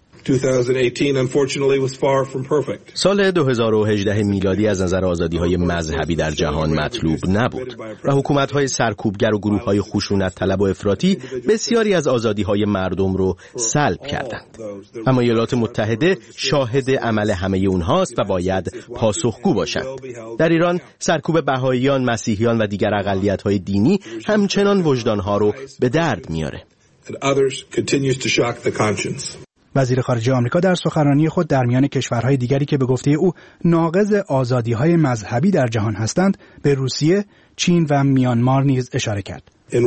سال 2018 میلادی از نظر آزادی‌های مذهبی در جهان مطلوب نبود و حکومت‌های سرکوبگر و گروه‌های خشونت طلب و افراطی بسیاری از آزادی‌های مردم رو سلب کردند. اما ایالات متحده شاهد عمل همه اونهاست و باید پاسخگو باشند. در ایران سرکوب بهائیان، مسیحیان و دیگر اقلیت‌های دینی همچنان وجدان‌ها رو به درد میاره. وزیر خارجه آمریکا در سخنرانی خود در میان کشورهای دیگری که به گفته او ناقض آزادی‌های مذهبی در جهان هستند به روسیه، چین و میانمار نیز اشاره کرد.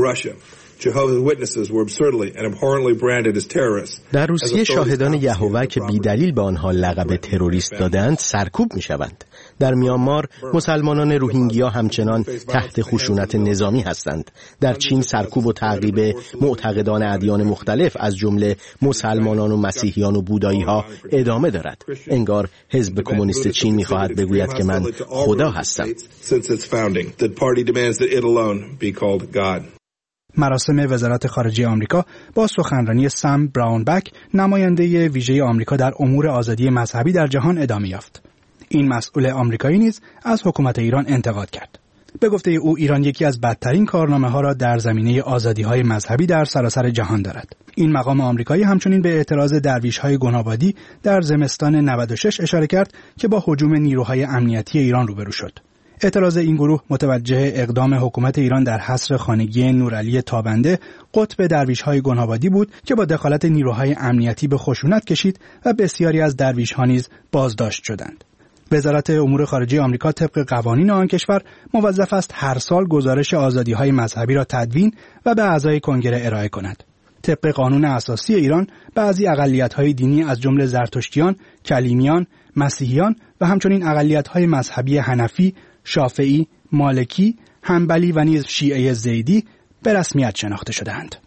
در روسیه شاهدان یهوه که بی‌دلیل به آنها لقب تروریست دادند سرکوب می‌شوند. در میانمار مسلمانان روهینگیا همچنان تحت خشونت نظامی هستند. در چین سرکوب و تعقیب معتقدان ادیان مختلف از جمله مسلمانان و مسیحیان و بودایی‌ها ادامه دارد. انگار حزب کمونیست چین می‌خواهد بگوید که من خدا هستم. مراسم وزارت خارجه آمریکا با سخنرانی سام براونبک، نماینده ویژه آمریکا در امور آزادی مذهبی در جهان ادامه یافت. این مسئول آمریکایی نیز از حکومت ایران انتقاد کرد. به گفته او ایران یکی از بدترین کارنامه‌ها را در زمینه آزادی‌های مذهبی در سراسر جهان دارد. این مقام آمریکایی همچنین به اعتراض درویش‌های گنابادی در زمستان 96 اشاره کرد که با هجوم نیروهای امنیتی ایران روبرو شد. اعتراض این گروه متوجه اقدام حکومت ایران در حصر خانگی نورعلی تابنده، قطب درویش‌های گنابادی بود که با دخالت نیروهای امنیتی به خشونت کشید و بسیاری از درویش‌ها نیز بازداشت شدند. وزارت امور خارجه آمریکا طبق قوانین آن کشور موظف است هر سال گزارش آزادی‌های مذهبی را تدوین و به اعضای کنگره ارائه کند. طبق قانون اساسی ایران بعضی اقلیت‌های دینی از جمله زرتشتیان، کلیمیان، مسیحیان و همچنین اقلیت‌های مذهبی حنفی، شافعی، مالکی، حنبلی و نیز شیعه زیدی به رسمیت شناخته شده‌اند.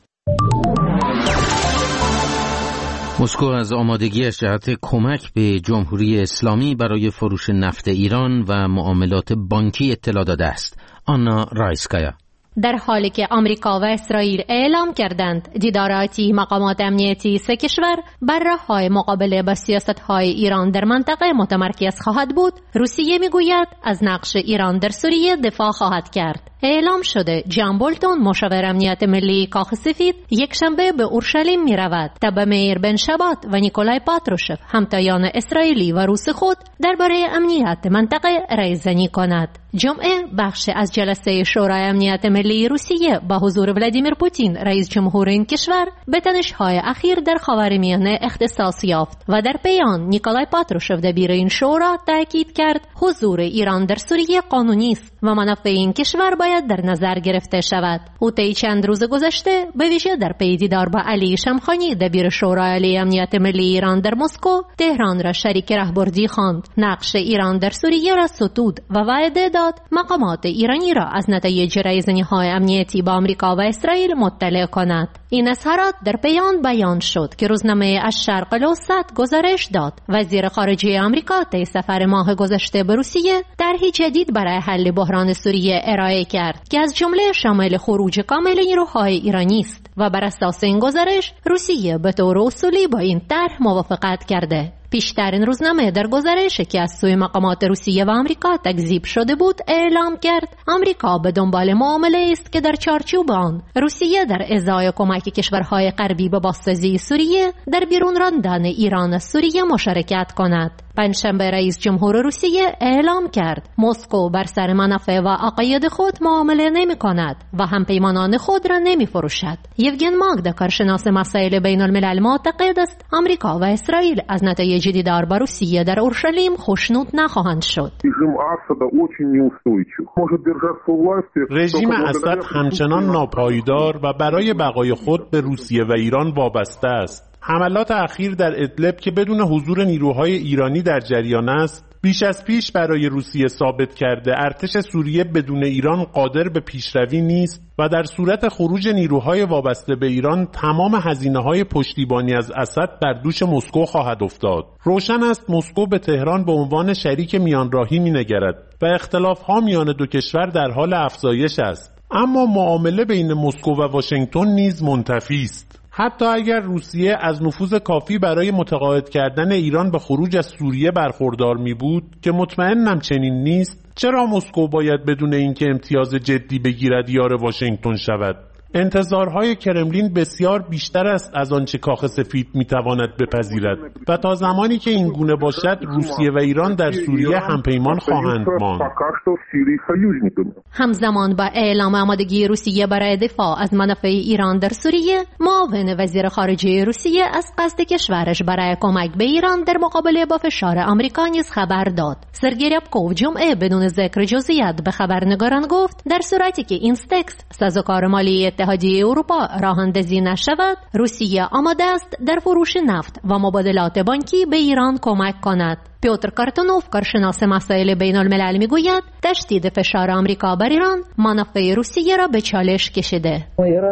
مسکو از آمادگیش جهت کمک به جمهوری اسلامی برای فروش نفت ایران و معاملات بانکی اطلاع داده است. آنا رایسکایا. در حالی که آمریکا و اسرائیل اعلام کردند دیداراتی مقامات امنیتی سه کشور بر راه‌های مقابله با سیاست‌های ایران در منطقه متمرکز خواهد بود، روسیه میگوید از نقش ایران در سوریه دفاع خواهد کرد. اعلام شده جان بولتون مشاور امنیت ملی کاخ سفید یکشنبه به اورشلیم می رود تا به میر بن شبات و نیکولای پاتروشف همتایان اسرائیلی و روس خود درباره امنیت منطقه رایزنی کند. جمعه بخش از جلسه شورای امنیت ملی روسیه با حضور ولادیمیر پوتین رئیس جمهور این کشور به تنش‌های اخیر در خاورمیانه اختصاص یافت و در پیان نیکولای پاتروشف دبیر این شورا تاکید کرد حضور ایران در سوریه قانونی است و منافع این کشور باید در نظر گرفته شود. او طی چند روز گذشته به ویژه در پی دیدار با علی شمخانی دبیر شورای عالی امنیت ملی ایران در مسکو تهران را شریک رهبردی خواند. نقش ایران در سوریه را ستود و وعده داد مقامات ایرانی را از نتایج رایزنی‌های امنیتی با آمریکا و اسرائیل مطلع کند. این اظهارات در پیان بیان شد که روزنامه الشرق الاوسط گزارش داد وزیر خارجه آمریکا طی سفر ماه گذشته به روسیه طرحی جدید برای حل بحران سوریه ارائه کرد که از جمله شامل خروج کامل نیروهای ایرانی است و بر اساس این گزارش روسیه به طور اصولی با این طرح موافقت کرده. پیشترین روزنامه در گزارشی که از سوی مقامات روسیه و آمریکا تکذیب شده بود اعلام کرد آمریکا به دنبال معامله است که در چارچوب آن روسیه در ازای کمک کشورهای غربی به بازسازی سوریه در بیرون راندن ایران از سوریه مشارکت کند. پنجشنبه رئیس جمهور روسیه اعلام کرد مسکو بر سر منافع و عقاید خود معامله نمی کند و همپیمانان خود را نمی فروشد. یوگن ماگدا کارشناس مسائل بین الملل معتقد است آمریکا و اسرائیل از نتایج دیدار با روسیه در اورشلیم خوشنود نخواهند شد. رژیم اسد همچنان ناپایدار و برای بقای خود به روسیه و ایران وابسته است. حملات اخیر در ادلب که بدون حضور نیروهای ایرانی در جریان است، بیش از پیش برای روسیه ثابت کرده ارتش سوریه بدون ایران قادر به پیشروی نیست و در صورت خروج نیروهای وابسته به ایران تمام هزینه‌های پشتیبانی از اسد بر دوش مسکو خواهد افتاد. روشن است مسکو به تهران به عنوان شریک میانراهی می‌نگرد و اختلاف‌ها میان دو کشور در حال افزایش است. اما معامله بین مسکو و واشنگتن نیز منتفی است. حتی اگر روسیه از نفوذ کافی برای متقاعد کردن ایران به خروج از سوریه برخوردار می بود که مطمئنم چنین نیست، چرا مسکو باید بدون اینکه امتیاز جدی بگیرد یار واشنگتن شود؟ انتظارهای کرملین بسیار بیشتر است از آنچه کاخ سفید میتواند بپذیرد و تا زمانی که این گونه باشد روسیه و ایران در سوریه همپیمان خواهند ماند. همزمان با اعلام آمادگی روسیه برای دفاع از منافع ایران در سوریه، معاون وزیر خارجه روسیه از قصد کشورش برای کمک به ایران در مقابله با فشار آمریکا نیز خبر داد. سرگئی ریابکوف جمعه بدون ذکر جزئیات به خبرنگاران گفت در صورتی که این تکست سازوکار مالی اتحادیه اروپا راه اندازی نشود، روسیه آماده است در فروش نفت و مبادلات بانکی به ایران کمک کند. پیوتر کارتونوف کارشناس مسائل بین الملل میگوید تشدید فشار آمریکا بر ایران منافع روسیه را به چالش کشیده.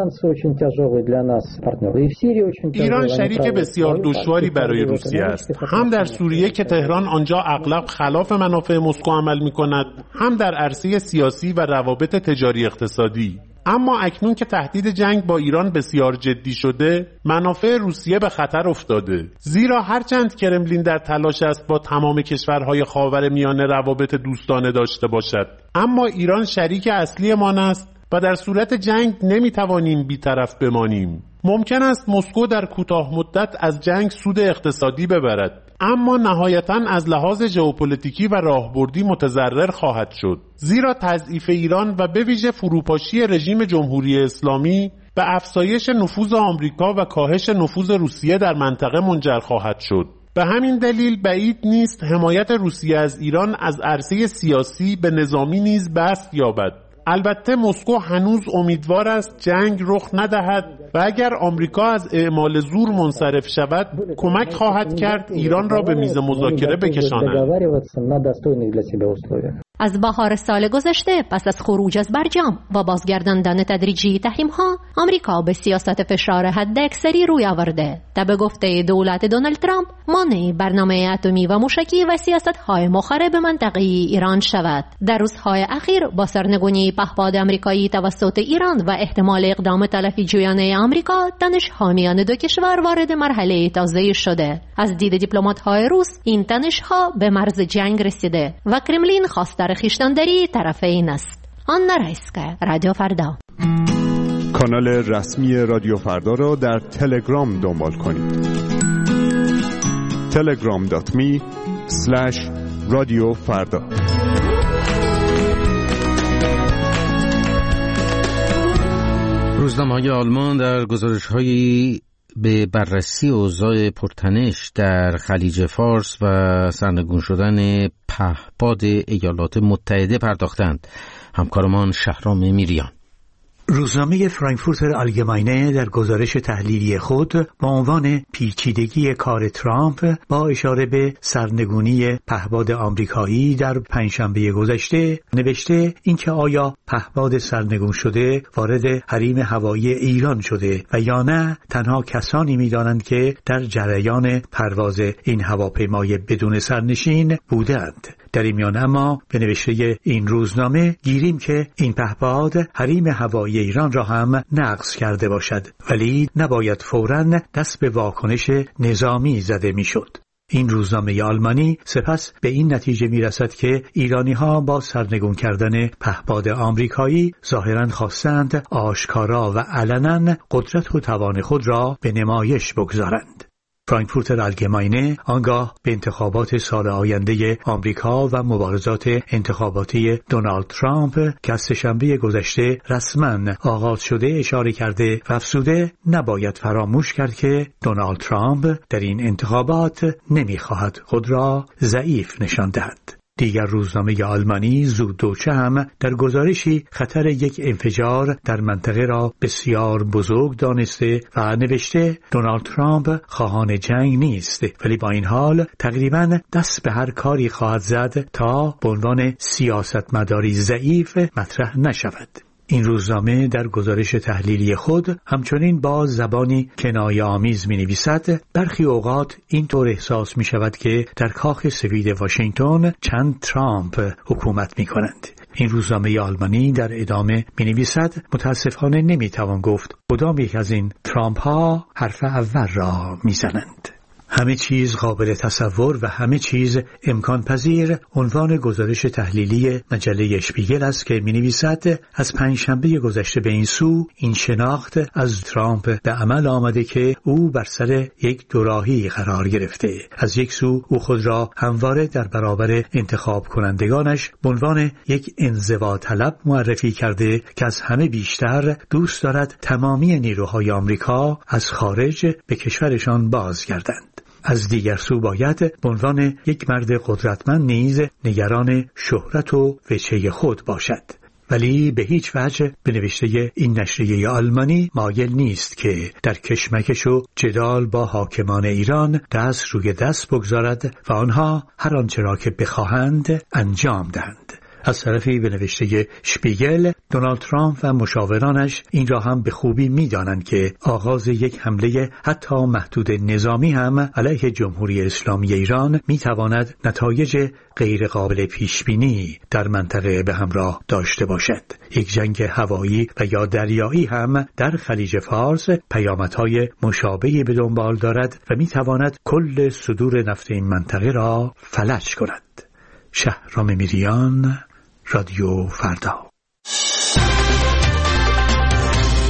ایران شریک بسیار دشواری برای روسیه است، هم در سوریه که تهران آنجا اغلب خلاف منافع مسکو عمل میکند، هم در عرصه سیاسی و روابط تجاری اقتصادی. اما اکنون که تهدید جنگ با ایران بسیار جدی شده، منافع روسیه به خطر افتاده. زیرا هرچند کرملین در تلاش است با تمام کشورهای خاورمیانه روابط دوستانه داشته باشد، اما ایران شریک اصلی ما است و در صورت جنگ نمیتوانیم بی‌طرف بمانیم. ممکن است مسکو در کوتاه مدت از جنگ سود اقتصادی ببرد، اما نهایتاً از لحاظ ژئوپلیتیکی و راهبردی متضرر خواهد شد، زیرا تضعیف ایران و به ویژه فروپاشی رژیم جمهوری اسلامی به افزایش نفوذ آمریکا و کاهش نفوذ روسیه در منطقه منجر خواهد شد. به همین دلیل بعید نیست حمایت روسیه از ایران از عرصه سیاسی به نظامی نیز بسط یابد. البته مسکو هنوز امیدوار است جنگ رخ ندهد و اگر آمریکا از اعمال زور منصرف شود کمک خواهد کرد ایران را به میز مذاکره بکشاند. از بهار سال گذشته پس از خروج از برجام و بازگرداندن تدریجی تحریم‌ها، آمریکا به سیاست فشار حداکثری روی آورده تا به گفته دولت دونالد ترامپ مانع برنامه اتمی و موشکی و سیاست‌های مخرب منطقه ایران شود. در روزهای اخیر با سرنگونی پهپاد آمریکایی توسط ایران و احتمال اقدام تلافی‌جویانه آمریکا، تنش‌ها میان دو کشور وارد مرحله تازه‌ای شده. از دید دیپلمات‌های روس این تنش‌ها به مرز جنگ رسیده و کرملین خواستار خویشتن‌داری طرفین است. آنا رایسکا، رادیو فردا. کانال رسمی رادیو فردا را در تلگرام دنبال کنید. telegram.me/رادیو فردا. روزنامه‌های آلمان در گزارش‌هایی به بررسی اوضاع پرتنش در خلیج فارس و سرنگون شدن پهپاد ایالات متحده پرداختند. همکارمان شهرام میریان. روزنامه فرانکفورتر آلگماینه در گزارش تحلیلی خود با عنوان پیچیدگی کار ترامپ با اشاره به سرنگونی پهپاد آمریکایی در پنجشنبه گذشته نوشته اینکه آیا پهپاد سرنگون شده وارد حریم هوایی ایران شده و یا نه تنها کسانی می‌دانند که در جریان پرواز این هواپیمای بدون سرنشین بودند. در این میان اما به نوشته این روزنامه گیریم که این پهپاد حریم هوایی ایران را هم نقض کرده باشد، ولی نباید فوراً دست به واکنش نظامی زده میشد. این روزنامه آلمانی سپس به این نتیجه میرسد که ایرانی‌ها با سرنگون کردن پهپاد آمریکایی ظاهراً خواستند آشکارا و علناً قدرت و توان خود را به نمایش بگذارند. فرانکفورتر آلگماینه آنگاه به انتخابات سال آینده آمریکا و مبارزات انتخاباتی دونالد ترامپ که از سه‌شنبه گذشته رسما آغاز شده اشاره کرده و افزوده نباید فراموش کرد که دونالد ترامپ در این انتخابات نمی‌خواهد خود را ضعیف نشان دهد. دیگر روزنامه آلمانی زودوچه هم در گزارشی خطر یک انفجار در منطقه را بسیار بزرگ دانسته و نوشته دونالد ترامپ خواهان جنگ نیست، ولی با این حال تقریباً دست به هر کاری خواهد زد تا به عنوان سیاستمداری ضعیف مطرح نشود. این روزنامه در گزارش تحلیلی خود همچنین با زبانی کنایه‌آمیز می‌نویسد برخی اوقات اینطور احساس می‌شود که در کاخ سفید واشنگتن چند ترامپ حکومت می‌کنند. این روزنامه آلمانی در ادامه می‌نویسد متاسفانه نمی‌توان گفت کدام یک از این ترامپ‌ها حرف اول را می‌زنند. همه چیز قابل تصور و همه چیز امکان پذیر عنوان گزارش تحلیلی مجله اشپیگل است که می‌نویسد از پنجشنبه گذشته به این سو این شناخت از ترامپ به عمل آمده که او بر سر یک دوراهی قرار گرفته. از یک سو او خود را همواره در برابر انتخاب کنندگانش به عنوان یک انزوا طلب معرفی کرده که از همه بیشتر دوست دارد تمامی نیروهای آمریکا از خارج به کشورشان بازگردند. از دیگر سو باید به عنوان یک مرد قدرتمند نیز نگران شهرت و وجهه خود باشد، ولی به هیچ وجه به نوشته این نشریه آلمانی مایل نیست که در کشمکش و جدال با حاکمان ایران دست روی دست بگذارد و آنها هر آنچه را که بخواهند انجام دهند. از طرفی به نوشته شپیگل دونالد ترامپ و مشاورانش این را هم به خوبی می‌دانند که آغاز یک حمله حتی محدود نظامی هم علیه جمهوری اسلامی ایران می‌تواند نتایج غیر قابل پیشبینی در منطقه به همراه داشته باشد. یک جنگ هوایی و یا دریایی هم در خلیج فارس پیامدهای مشابهی به دنبال دارد و می‌تواند کل صدور نفت این منطقه را فلج کند. شهرام میریان، رادیو فردا.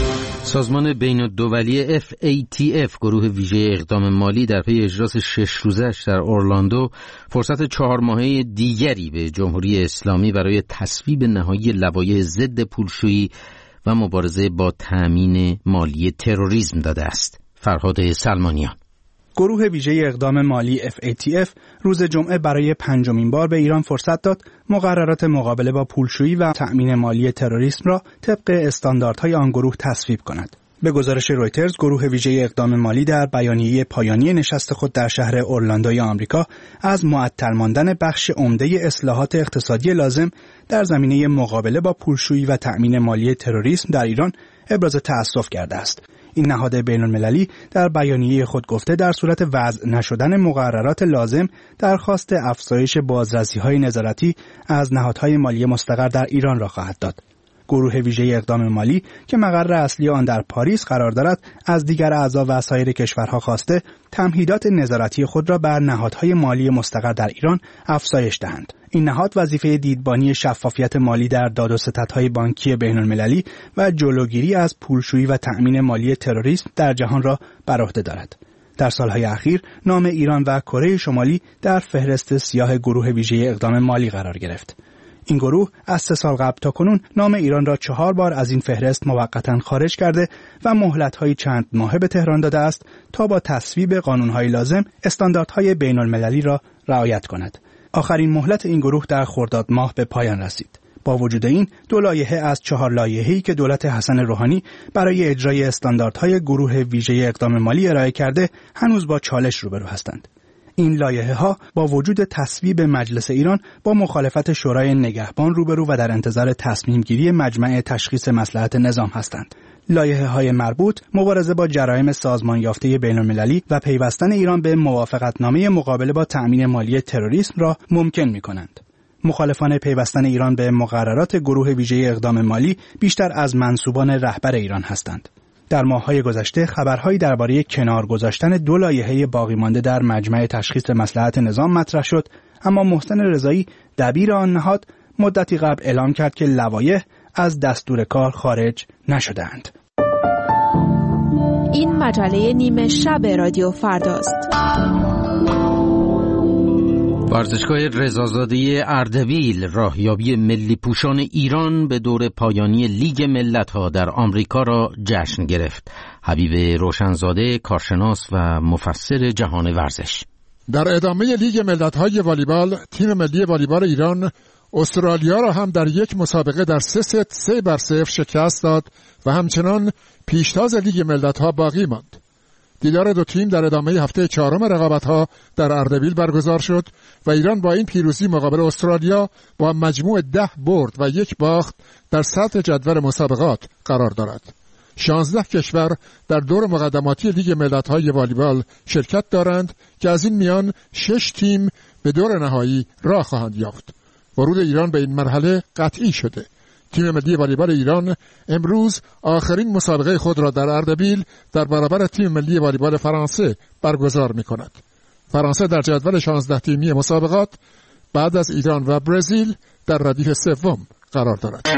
سازمان بین‌الدولی FATF گروه ویژه اقدام مالی در پی اجراس 6 روزش در اورلاندو فرصت 4 ماهه دیگری به جمهوری اسلامی برای تصویب نهایی لوایح ضد پولشویی و مبارزه با تأمین مالی تروریسم داده است. فرهاد سلمانیان. گروه ویژه اقدام مالی FATF روز جمعه برای 5مین بار به ایران فرصت داد مقررات مقابله با پولشویی و تأمین مالی تروریسم را طبق استانداردهای آن گروه تصویب کند. به گزارش رویترز، گروه ویژه اقدام مالی در بیانیه پایانی نشست خود در شهر اورلاندوی آمریکا از معطل ماندن بخش عمده اصلاحات اقتصادی لازم در زمینه مقابله با پولشویی و تأمین مالی تروریسم در ایران ابراز تأسف کرده است. این نهاد بین‌المللی در بیانیه خود گفته در صورت وضع نشدن مقررات لازم درخواست افزایش بازرسی‌های نظارتی از نهادهای مالی مستقر در ایران را خواهد داد. گروه ویژه اقدام مالی که مقر اصلی آن در پاریس قرار دارد از دیگر اعضا و سایر کشورها خواسته تمهیدات نظارتی خود را بر نهادهای مالی مستقر در ایران افزایش دهند. این نهاد وظیفه دیدبانی شفافیت مالی در داد و ستدهای بانکی بین‌المللی و جلوگیری از پولشویی و تأمین مالی تروریسم در جهان را بر عهده دارد. در سالهای اخیر نام ایران و کره شمالی در فهرست سیاه گروه ویژه اقدام مالی قرار گرفت. این گروه از 3 سال قبل تا کنون نام ایران را 4 بار از این فهرست موقتاً خارج کرده و مهلت‌های چند ماهه به تهران داده است تا با تصویب قانون‌های لازم استانداردهای بین‌المللی را رعایت کند. آخرین مهلت این گروه در خرداد ماه به پایان رسید. با وجود این 2 لایحه از 4 لایحه‌ای که دولت حسن روحانی برای اجرای استانداردهای گروه ویژه اقدام مالی ارائه کرده هنوز با چالش روبرو هستند. این لایحه‌ها با وجود تصویب مجلس ایران با مخالفت شورای نگهبان روبرو و در انتظار تصمیم گیری مجمع تشخیص مصلحت نظام هستند. لایحه‌های مربوط مبارزه با جرایم سازمان یافته بین‌المللی و پیوستن ایران به موافقتنامه مقابله با تأمین مالی تروریسم را ممکن می‌کنند. مخالفان پیوستن ایران به مقررات گروه ویژه اقدام مالی بیشتر از منسوبان رهبر ایران هستند. در ماه‌های گذشته خبرهایی درباره کنار گذاشتن 2 لایحه باقی مانده در مجمع تشخیص مصلحت نظام مطرح شد، اما محسن رضایی دبیر آن نهاد مدتی قبل اعلام کرد که لوایح از دستور کار خارج نشده‌اند. این مجله نیمه شب رادیو فرداست. ورزشگاه رضازاده اردبیل راهیابی ملی پوشان ایران به دور پایانی لیگ ملت‌ها در آمریکا را جشن گرفت. حبیب روشنزاده، کارشناس و مفسر جهان ورزش. در ادامه لیگ ملت‌های والیبال، تیم ملی والیبال ایران استرالیا را هم در یک مسابقه در 3 ست 3-0 شکست داد و همچنان پیشتاز لیگ ملت‌ها باقی ماند. دیدار 2 تیم در ادامه هفته 4 رقابت‌ها در اردبیل برگزار شد و ایران با این پیروزی مقابل استرالیا با مجموع 10 برد و 1 باخت در سطح جدول مسابقات قرار دارد. 16 کشور در دور مقدماتی لیگ ملت‌های والیبال شرکت دارند که از این میان 6 تیم به دور نهایی راه خواهند یافت. ورود ایران به این مرحله قطعی شده. تیم ملی والیبال ایران امروز آخرین مسابقه خود را در اردبیل در برابر تیم ملی والیبال فرانسه برگزار می‌کند. فرانسه در جدول 16 تیمی مسابقات بعد از ایران و برزیل در ردیف سوم قرار دارد.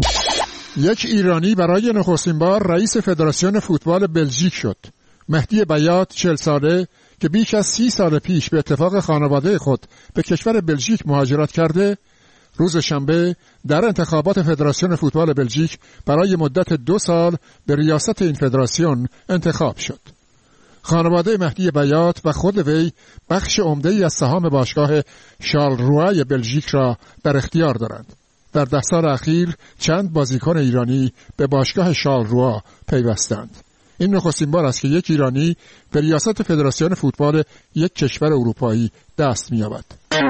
یک ایرانی برای نخستین بار رئیس فدراسیون فوتبال بلژیک شد. مهدی بیات 40 ساله که بیش از 30 سال پیش به اتفاق خانواده خود به کشور بلژیک مهاجرت کرده، روز شنبه در انتخابات فدراسیون فوتبال بلژیک برای مدت 2 سال به ریاست این فدراسیون انتخاب شد. خانواده مهدی بیات و خود وی بخش عمده‌ای از سهام باشگاه شارلروای بلژیک را در اختیار دارند. در 10 سال اخیر چند بازیکن ایرانی به باشگاه شارلروا پیوستند. این نخستین بار است که یک ایرانی به ریاست فدراسیون فوتبال یک کشور اروپایی دست می‌یابد.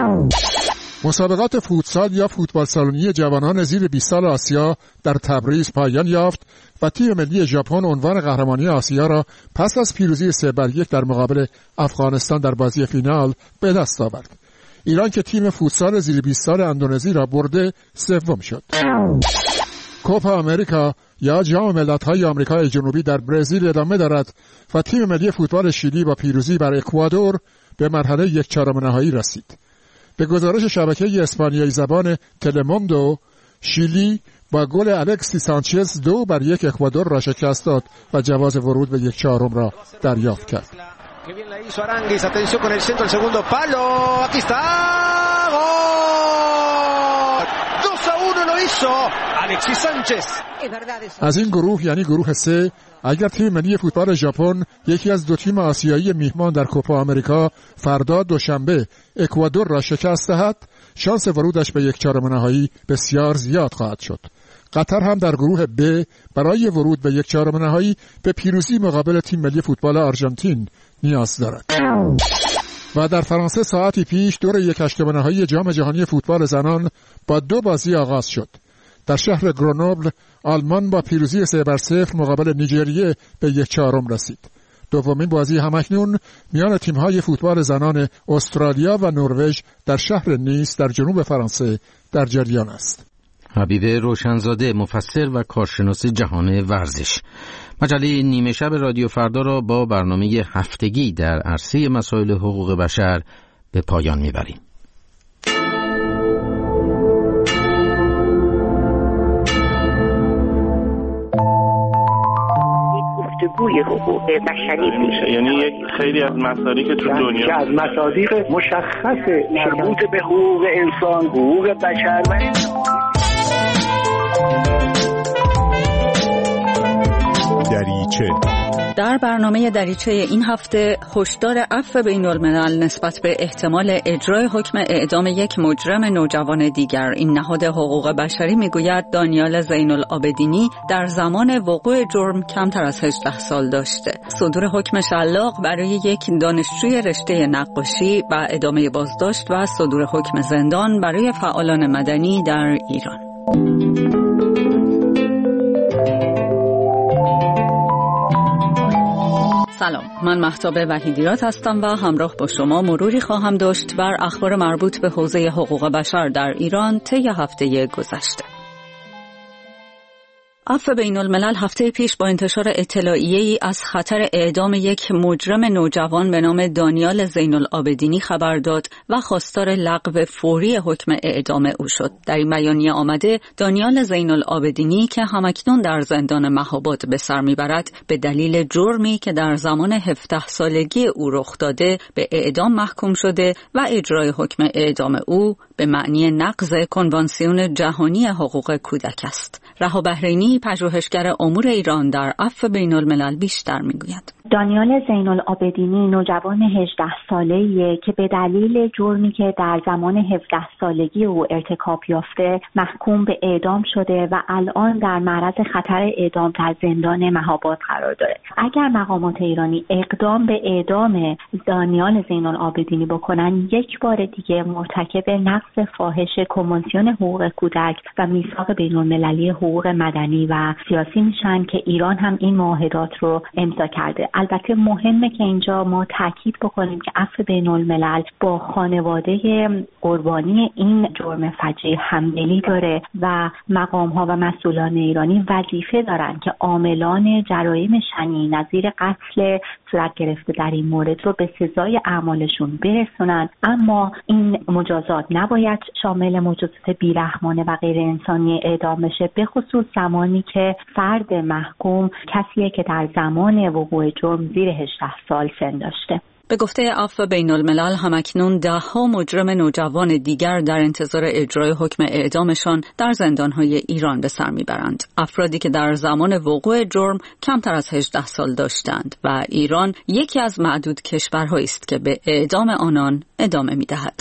مسابقات فوتسال یا فوتبال سالونی جوانان زیر 20 سال آسیا در تبریز پایان یافت و تیم ملی ژاپن عنوان قهرمانی آسیا را پس از پیروزی 3-1 در مقابل افغانستان در بازی فینال به دست آورد. ایران که تیم فوتسال زیر 20 سال اندونزی را برده سوم شد. کوپا آمریکا یا جام ملت‌های آمریکای جنوبی در برزیل ادامه دارد و تیم ملی فوتبال شیلی با پیروزی بر اکوادور به مرحله 1/4 نهایی رسید. به گزارش شبکه اسپانیایی زبان تلموندو، شیلی با گل الکسی سانچز 2-1 اکوادور را شکست داد و جواز ورود به 1/4 را دریافت کرد. Que bien la hizo Aranguis, atención con el centro, el segundo palo, aquí está, gol, 2-1 lo hizo Alexis Sánchez. از این گروه یعنی گروه 3 اگر تیم ملی فوتبال ژاپن یکی از 2 تیم آسیایی میهمان در کوپا آمریکا فردا دوشنبه اکوادور را شکست دهد، شانس ورودش به 1/4 نهایی بسیار زیاد خواهد شد. قطر هم در گروه ب برای ورود به 1/4 نهایی به پیروزی مقابل تیم ملی فوتبال آرژانتین نیاز دارد. و در فرانسه ساعتی پیش دور 1/8 نهایی جام جهانی فوتبال زنان با 2 بازی آغاز شد. در شهر گرونوبل آلمان با پیروزی 3-0 مقابل نیجریه به 1/4 رسید. دومین بازی همکنون میان تیم‌های فوتبال زنان استرالیا و نروژ در شهر نیس در جنوب فرانسه در جریان است. حبیب روشنزاده، مفسر و کارشناس جهان ورزش. مجله نیمه شب رادیو فردا را با برنامه هفتگی در عرصه مسائل حقوق بشر به پایان میبریم. گفتگوی حقوق بشری میشه، یعنی یک خیلی از مسائلی که تو دنیا از مصادیق مشخص مربوط به حقوق انسان، حقوق بشر و دریچه. در برنامه دریچه این هفته هشدار عفو بین‌الملل نسبت به احتمال اجرای حکم اعدام یک مجرم نوجوان دیگر. این نهاد حقوق بشری میگوید دانیال زین‌العابدینی در زمان وقوع جرم کمتر از 18 سال داشته. صدور حکم شلاق برای یک دانشجوی رشته نقاشی و ادامه بازداشت و صدور حکم زندان برای فعالان مدنی در ایران. سلام، من مهتاب وحیدیات هستم و همراه با شما مروری خواهم داشت بر اخبار مربوط به حوزه حقوق بشر در ایران طی هفته گذشته. عفو بین‌الملل هفته پیش با انتشار اطلاعیه‌ای از خطر اعدام یک مجرم نوجوان به نام دانیال زین‌العابدینی خبر داد و خواستار لغو فوری حکم اعدام او شد. در این بیانیه آمده دانیال زین‌العابدینی که همکنون در زندان مهاباد به سر میبرد به دلیل جرمی که در زمان 17 سالگی او رخ داده به اعدام محکوم شده و اجرای حکم اعدام او به معنی نقض کنوانسیون جهانی حقوق کودک است. رها بحرینی، پژوهشگر امور ایران در عفو بین‌الملل، بیشتر میگوید. دانیال زین‌العابدینی نوجوان 18 ساله‌ایه که به دلیل جرمی که در زمان 17 سالگی او ارتکاب یافته محکوم به اعدام شده و الان در معرض خطر اعدام در زندان مهاباد قرار داره. اگر مقامات ایرانی اقدام به اعدام دانیال زین‌العابدینی بکنن، یک بار دیگه مرتکب نقض فاحش کنوانسیون حقوق کودک و میثاق بین‌المللی حقوق مدنی و سیاسی میشن که ایران هم این معاهدات رو امضا کرده. البته مهمه که اینجا ما تاکید بکنیم که عفو بین‌الملل با خانواده قربانی این جرم فجیع همدلی داره و مقام‌ها و مسئولان ایرانی وظیفه دارن که عاملان جرایم شنیع نظیر قتل صورت گرفته در این مورد رو به سزای اعمالشون برسونن، اما این مجازات نباید شامل مجازات بیرحمانه و غیر انسانی اعدام بشه، به خصوص زمانی که فرد محکوم کسیه که در زمان وقوع جرم زیر 18 سال سن داشته. به گفته عفو بین‌الملل همکنون 10 مجرم نوجوان دیگر در انتظار اجرای حکم اعدامشان در زندان‌های ایران به سر میبرند. افرادی که در زمان وقوع جرم کمتر از 18 سال داشتند و ایران یکی از معدود کشورهایی است که به اعدام آنان ادامه میدهد.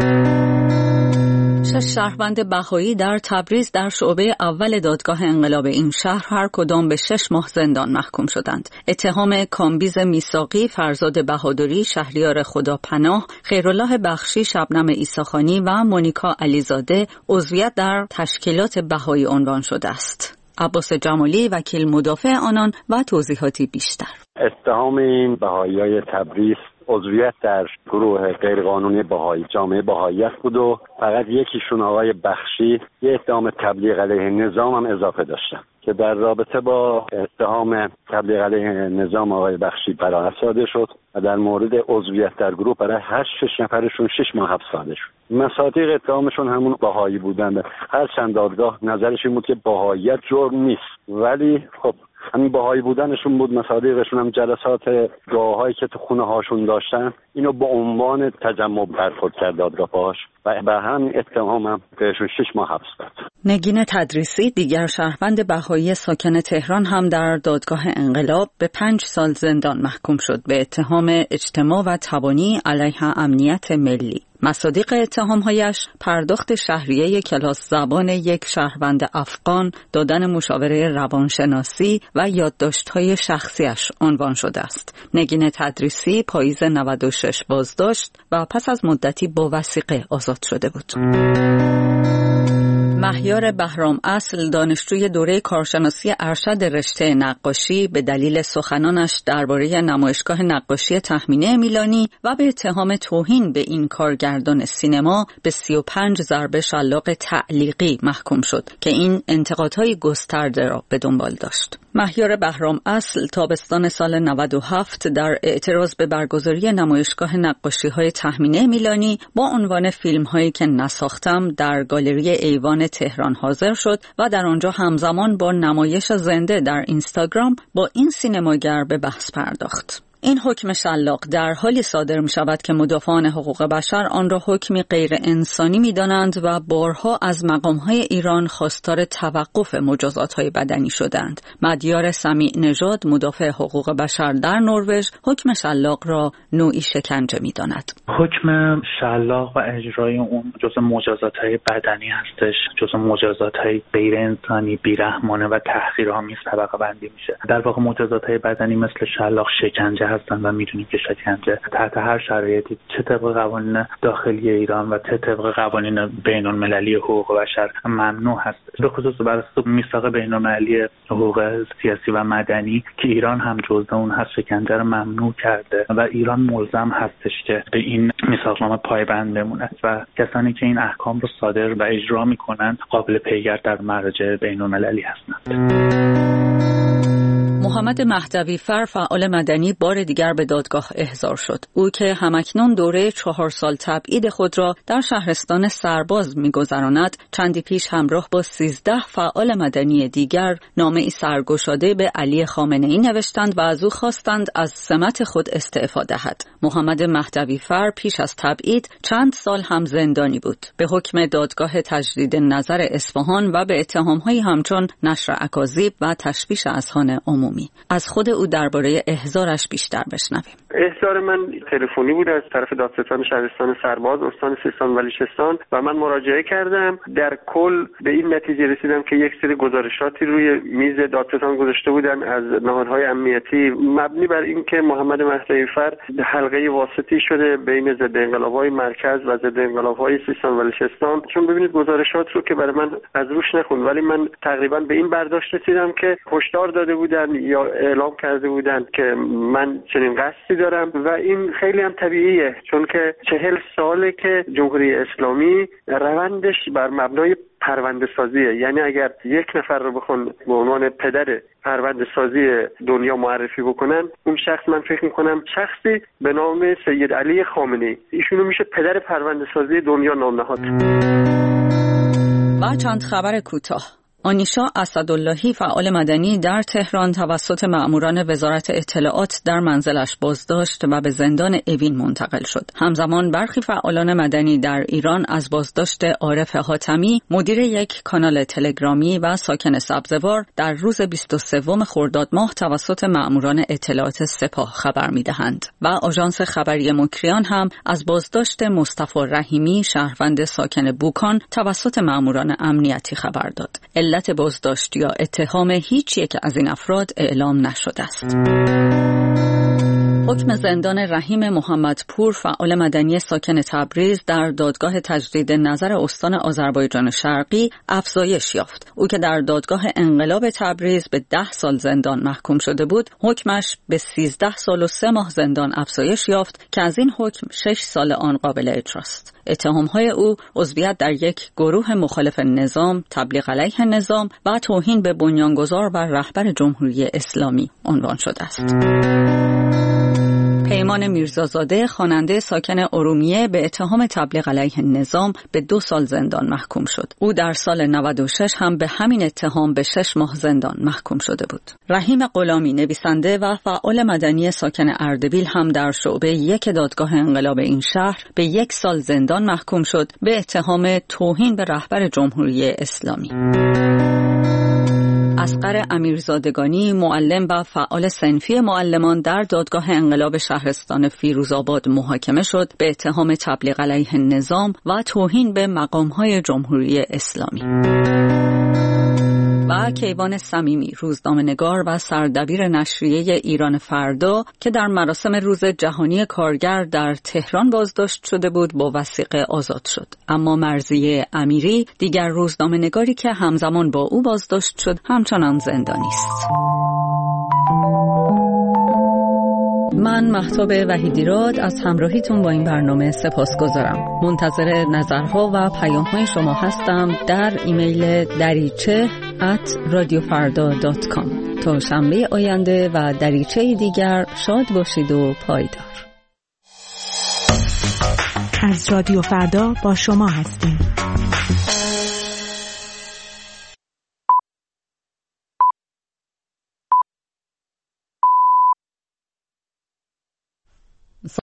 6 شهروند بهایی در تبریز در شعبه اول دادگاه انقلاب این شهر هر کدام به 6 ماه زندان محکوم شدند. اتهام کامبیز میثاقی، فرزاد بهادری، شهریار خداپناه، خیرالله بخشی، شبنم عیساخانی و مونیکا علیزاده عضویت در تشکیلات بهایی عنوان شده است. عباس جمالی، وکیل مدافع آنان، و توضیحاتی بیشتر. اتهام این بهایی‌های تبریز عضویت در گروه غیرقانونی بهایی جامعه بهاییت بود و فقط یکیشون آقای بخشی یه اتهام تبلیغ علیه نظام هم اضافه داشتن که در رابطه با اتهام تبلیغ علیه نظام آقای بخشی براءت صادر شد و در مورد عضویت در گروه برای هر 6 نفرشون 6 ماه حبس صادر شد. مصادیق اتهامشون همون بهایی بودن. هر چند دادگاه نظرش این بود که بهاییت جرم نیست، ولی خب همین بهایی بودنشون بود. مصادیقشون هم جلسات گاهایی که تو خونه هاشون داشتن اینو به عنوان تجمع برخورد کرد دادگاه باش و به همین اتهام هم بهشون 6 ماه حبس داد. نگین تدریسی دیگر شهروند بهایی ساکن تهران هم در دادگاه انقلاب به 5 سال زندان محکوم شد به اتهام اجتماع و تبانی علیه امنیت ملی. مصادیق اتهام‌هایش پرداخت شهریه کلاس زبان یک شهروند افغان، دادن مشاوره روانشناسی و یادداشت‌های شخصیش عنوان شده است. نگین تدریسی پاییز 96 بازداشت و پس از مدتی با وثیقه آزاد شده بود. مهیار بهرام اصل دانشجوی دوره کارشناسی ارشد رشته نقاشی به دلیل سخنانش درباره نمایشگاه نقاشی تهمینه میلانی و به اتهام توهین به این کارگردان سینما به 35 ضربه شلاق تعلیقی محکوم شد که این انتقادهای گسترده را به دنبال داشت. مهیار بهرام اصل تابستان سال 97 در اعتراض به برگزاری نمایشگاه نقاشی‌های تهمینه میلانی با عنوان فیلم‌هایی که نساختم در گالری ایوان تهران حاضر شد و در آنجا همزمان با نمایش زنده در اینستاگرام با این سینماگر به بحث پرداخت. این حکم شلاق در حالی صادر می شود که مدافعان حقوق بشر آن را حکمی غیر انسانی می دانند و بارها از مقامهای ایران خواستار توقف مجازات‌های بدنی شدند. مدیار سمیع نژاد مدافع حقوق بشر در نروژ حکم شلاق را نوعی شکنجه می داند. حکم شلاق و اجرای اون جزء مجازات‌های بدنی هستش، جزء مجازات‌های غیر انسانی، بیرحمانه و تحقیرآمیز طبقه بندی میشه. در واقع مجازات‌های بدنی مثل شلاق شکنجه هستن و میدونیم که شکنجه تحت هر شرایطی چه طبق قوانین داخلی ایران و چه طبق قوانین بین‌المللی حقوق بشر ممنوع هست. به خصوص بر اساس میثاق بین‌المللی حقوق سیاسی و مدنی که ایران هم جزء اون هست شکنجه رو ممنوع کرده و ایران ملزم هستش که به این میثاقنامه پایبند بمونه و کسانی که این احکام رو صادر و اجرا میکنن قابل پیگرد در مراجع بین‌المللی هستند. محمد مهدوی‌فر فعال مدنی بار دیگر به دادگاه احضار شد. او که همکنون دوره 4 سال تبعید خود را در شهرستان سرباز می‌گذراند، چندی پیش همراه با 13 فعال مدنی دیگر نامه‌ای سرگشاده به علی خامنه‌ای نوشتند و از او خواستند از سمت خود استعفا دهد. محمد مهدوی‌فر پیش از تبعید چند سال هم زندانی بود. به حکم دادگاه تجدید نظر اصفهان و به اتهام‌هایی همچون نشر اکاذیب و تشویش اذهان عمومی. از خود او درباره احضارش بیشتر بشنویم. احضار من تلفنی بود از طرف دادستان شهرستان سرباز استان سیستان و بلوچستان و من مراجعه کردم. در کل به این نتیجه رسیدم که یک سری گزارشاتی روی میز دادستان گذاشته بودن از نهادهای امنیتی مبنی بر اینکه محمد مهدوی‌فر حلقه واسطی شده بین ضد انقلاب‌های مرکز و ضد انقلاب‌های سیستان و بلوچستان. چون ببینید گزارشات رو که برای من از روش نخوند، ولی من تقریبا به این برداشت رسیدم که هشدار داده بودن یا اعلام کرده بودند که من چنین قصدی دارم و این خیلی هم طبیعیه، چون که 40 ساله که جمهوری اسلامی روندش بر مبنای پرونده سازیه. یعنی اگر یک نفر رو بخون به عنوان پدر پرونده سازی دنیا معرفی بکنن، اون شخص من فکر میکنم شخصی به نام سید علی خامنه‌ای، ایشونو میشه پدر پرونده سازی دنیا نام نهاد. و چند خبر کوتاه. آنیشا اسداللهی فعال مدنی در تهران توسط مأموران وزارت اطلاعات در منزلش بازداشت و به زندان اوین منتقل شد. همزمان برخی فعالان مدنی در ایران از بازداشت عارف حاتمی، مدیر یک کانال تلگرامی و ساکن سبزوار، در روز 23 خرداد ماه توسط مأموران اطلاعات سپاه خبر می‌دهند. و آژانس خبری مکریان هم از بازداشت مصطفی رحیمی، شهروند ساکن بوکان، توسط مأموران امنیتی خبر داد. علت بازداشت یا اتهام هیچ یک از این افراد اعلام نشده است. حکم زندان رحیم محمدپور، فعال مدنی ساکن تبریز، در دادگاه تجدید نظر استان آذربایجان شرقی افزایش یافت. او که در دادگاه انقلاب تبریز به 10 سال زندان محکوم شده بود، حکمش به 13 سال و 3 ماه زندان افزایش یافت که از این حکم 6 سال آن قابل اجراست. اتهام‌های او عضویت در یک گروه مخالف نظام، تبلیغ علیه نظام و توهین به بنیانگذار و رهبر جمهوری اسلامی عنوان شده است. پیمان میرزازاده، خواننده ساکن ارومیه، به اتهام تبلیغ علیه نظام به 2 سال زندان محکوم شد. او در سال 96 هم به همین اتهام به 6 ماه زندان محکوم شده بود. رحیم غلامی، نویسنده و فعال مدنی ساکن اردبیل، هم در شعبه 1 دادگاه انقلاب این شهر به 1 سال زندان محکوم شد به اتهام توهین به رهبر جمهوری اسلامی. اصغر امیرزادگانی، معلم و فعال صنفی معلمان، در دادگاه انقلاب شهرستان فیروزآباد محاکمه شد به اتهام تبلیغ علیه نظام و توهین به مقام‌های جمهوری اسلامی. و کیوان صمیمی، روزنامه‌نگار و سردبیر نشریه ایران فردا، که در مراسم روز جهانی کارگر در تهران بازداشت شده بود، با وثیقه آزاد شد. اما مرضیه امیری، دیگر روزنامه‌نگاری که همزمان با او بازداشت شد، همچنان زندانی است. من مهتاب وحیدیراد از همراهیتون با این برنامه سپاسگزارم. منتظر نظرها و پیام‌های شما هستم در ایمیل dariche@radiofarda.com. تا شنبه آینده و دریچه دیگر شاد باشید و پایدار. از رادیو فردا با شما هستیم.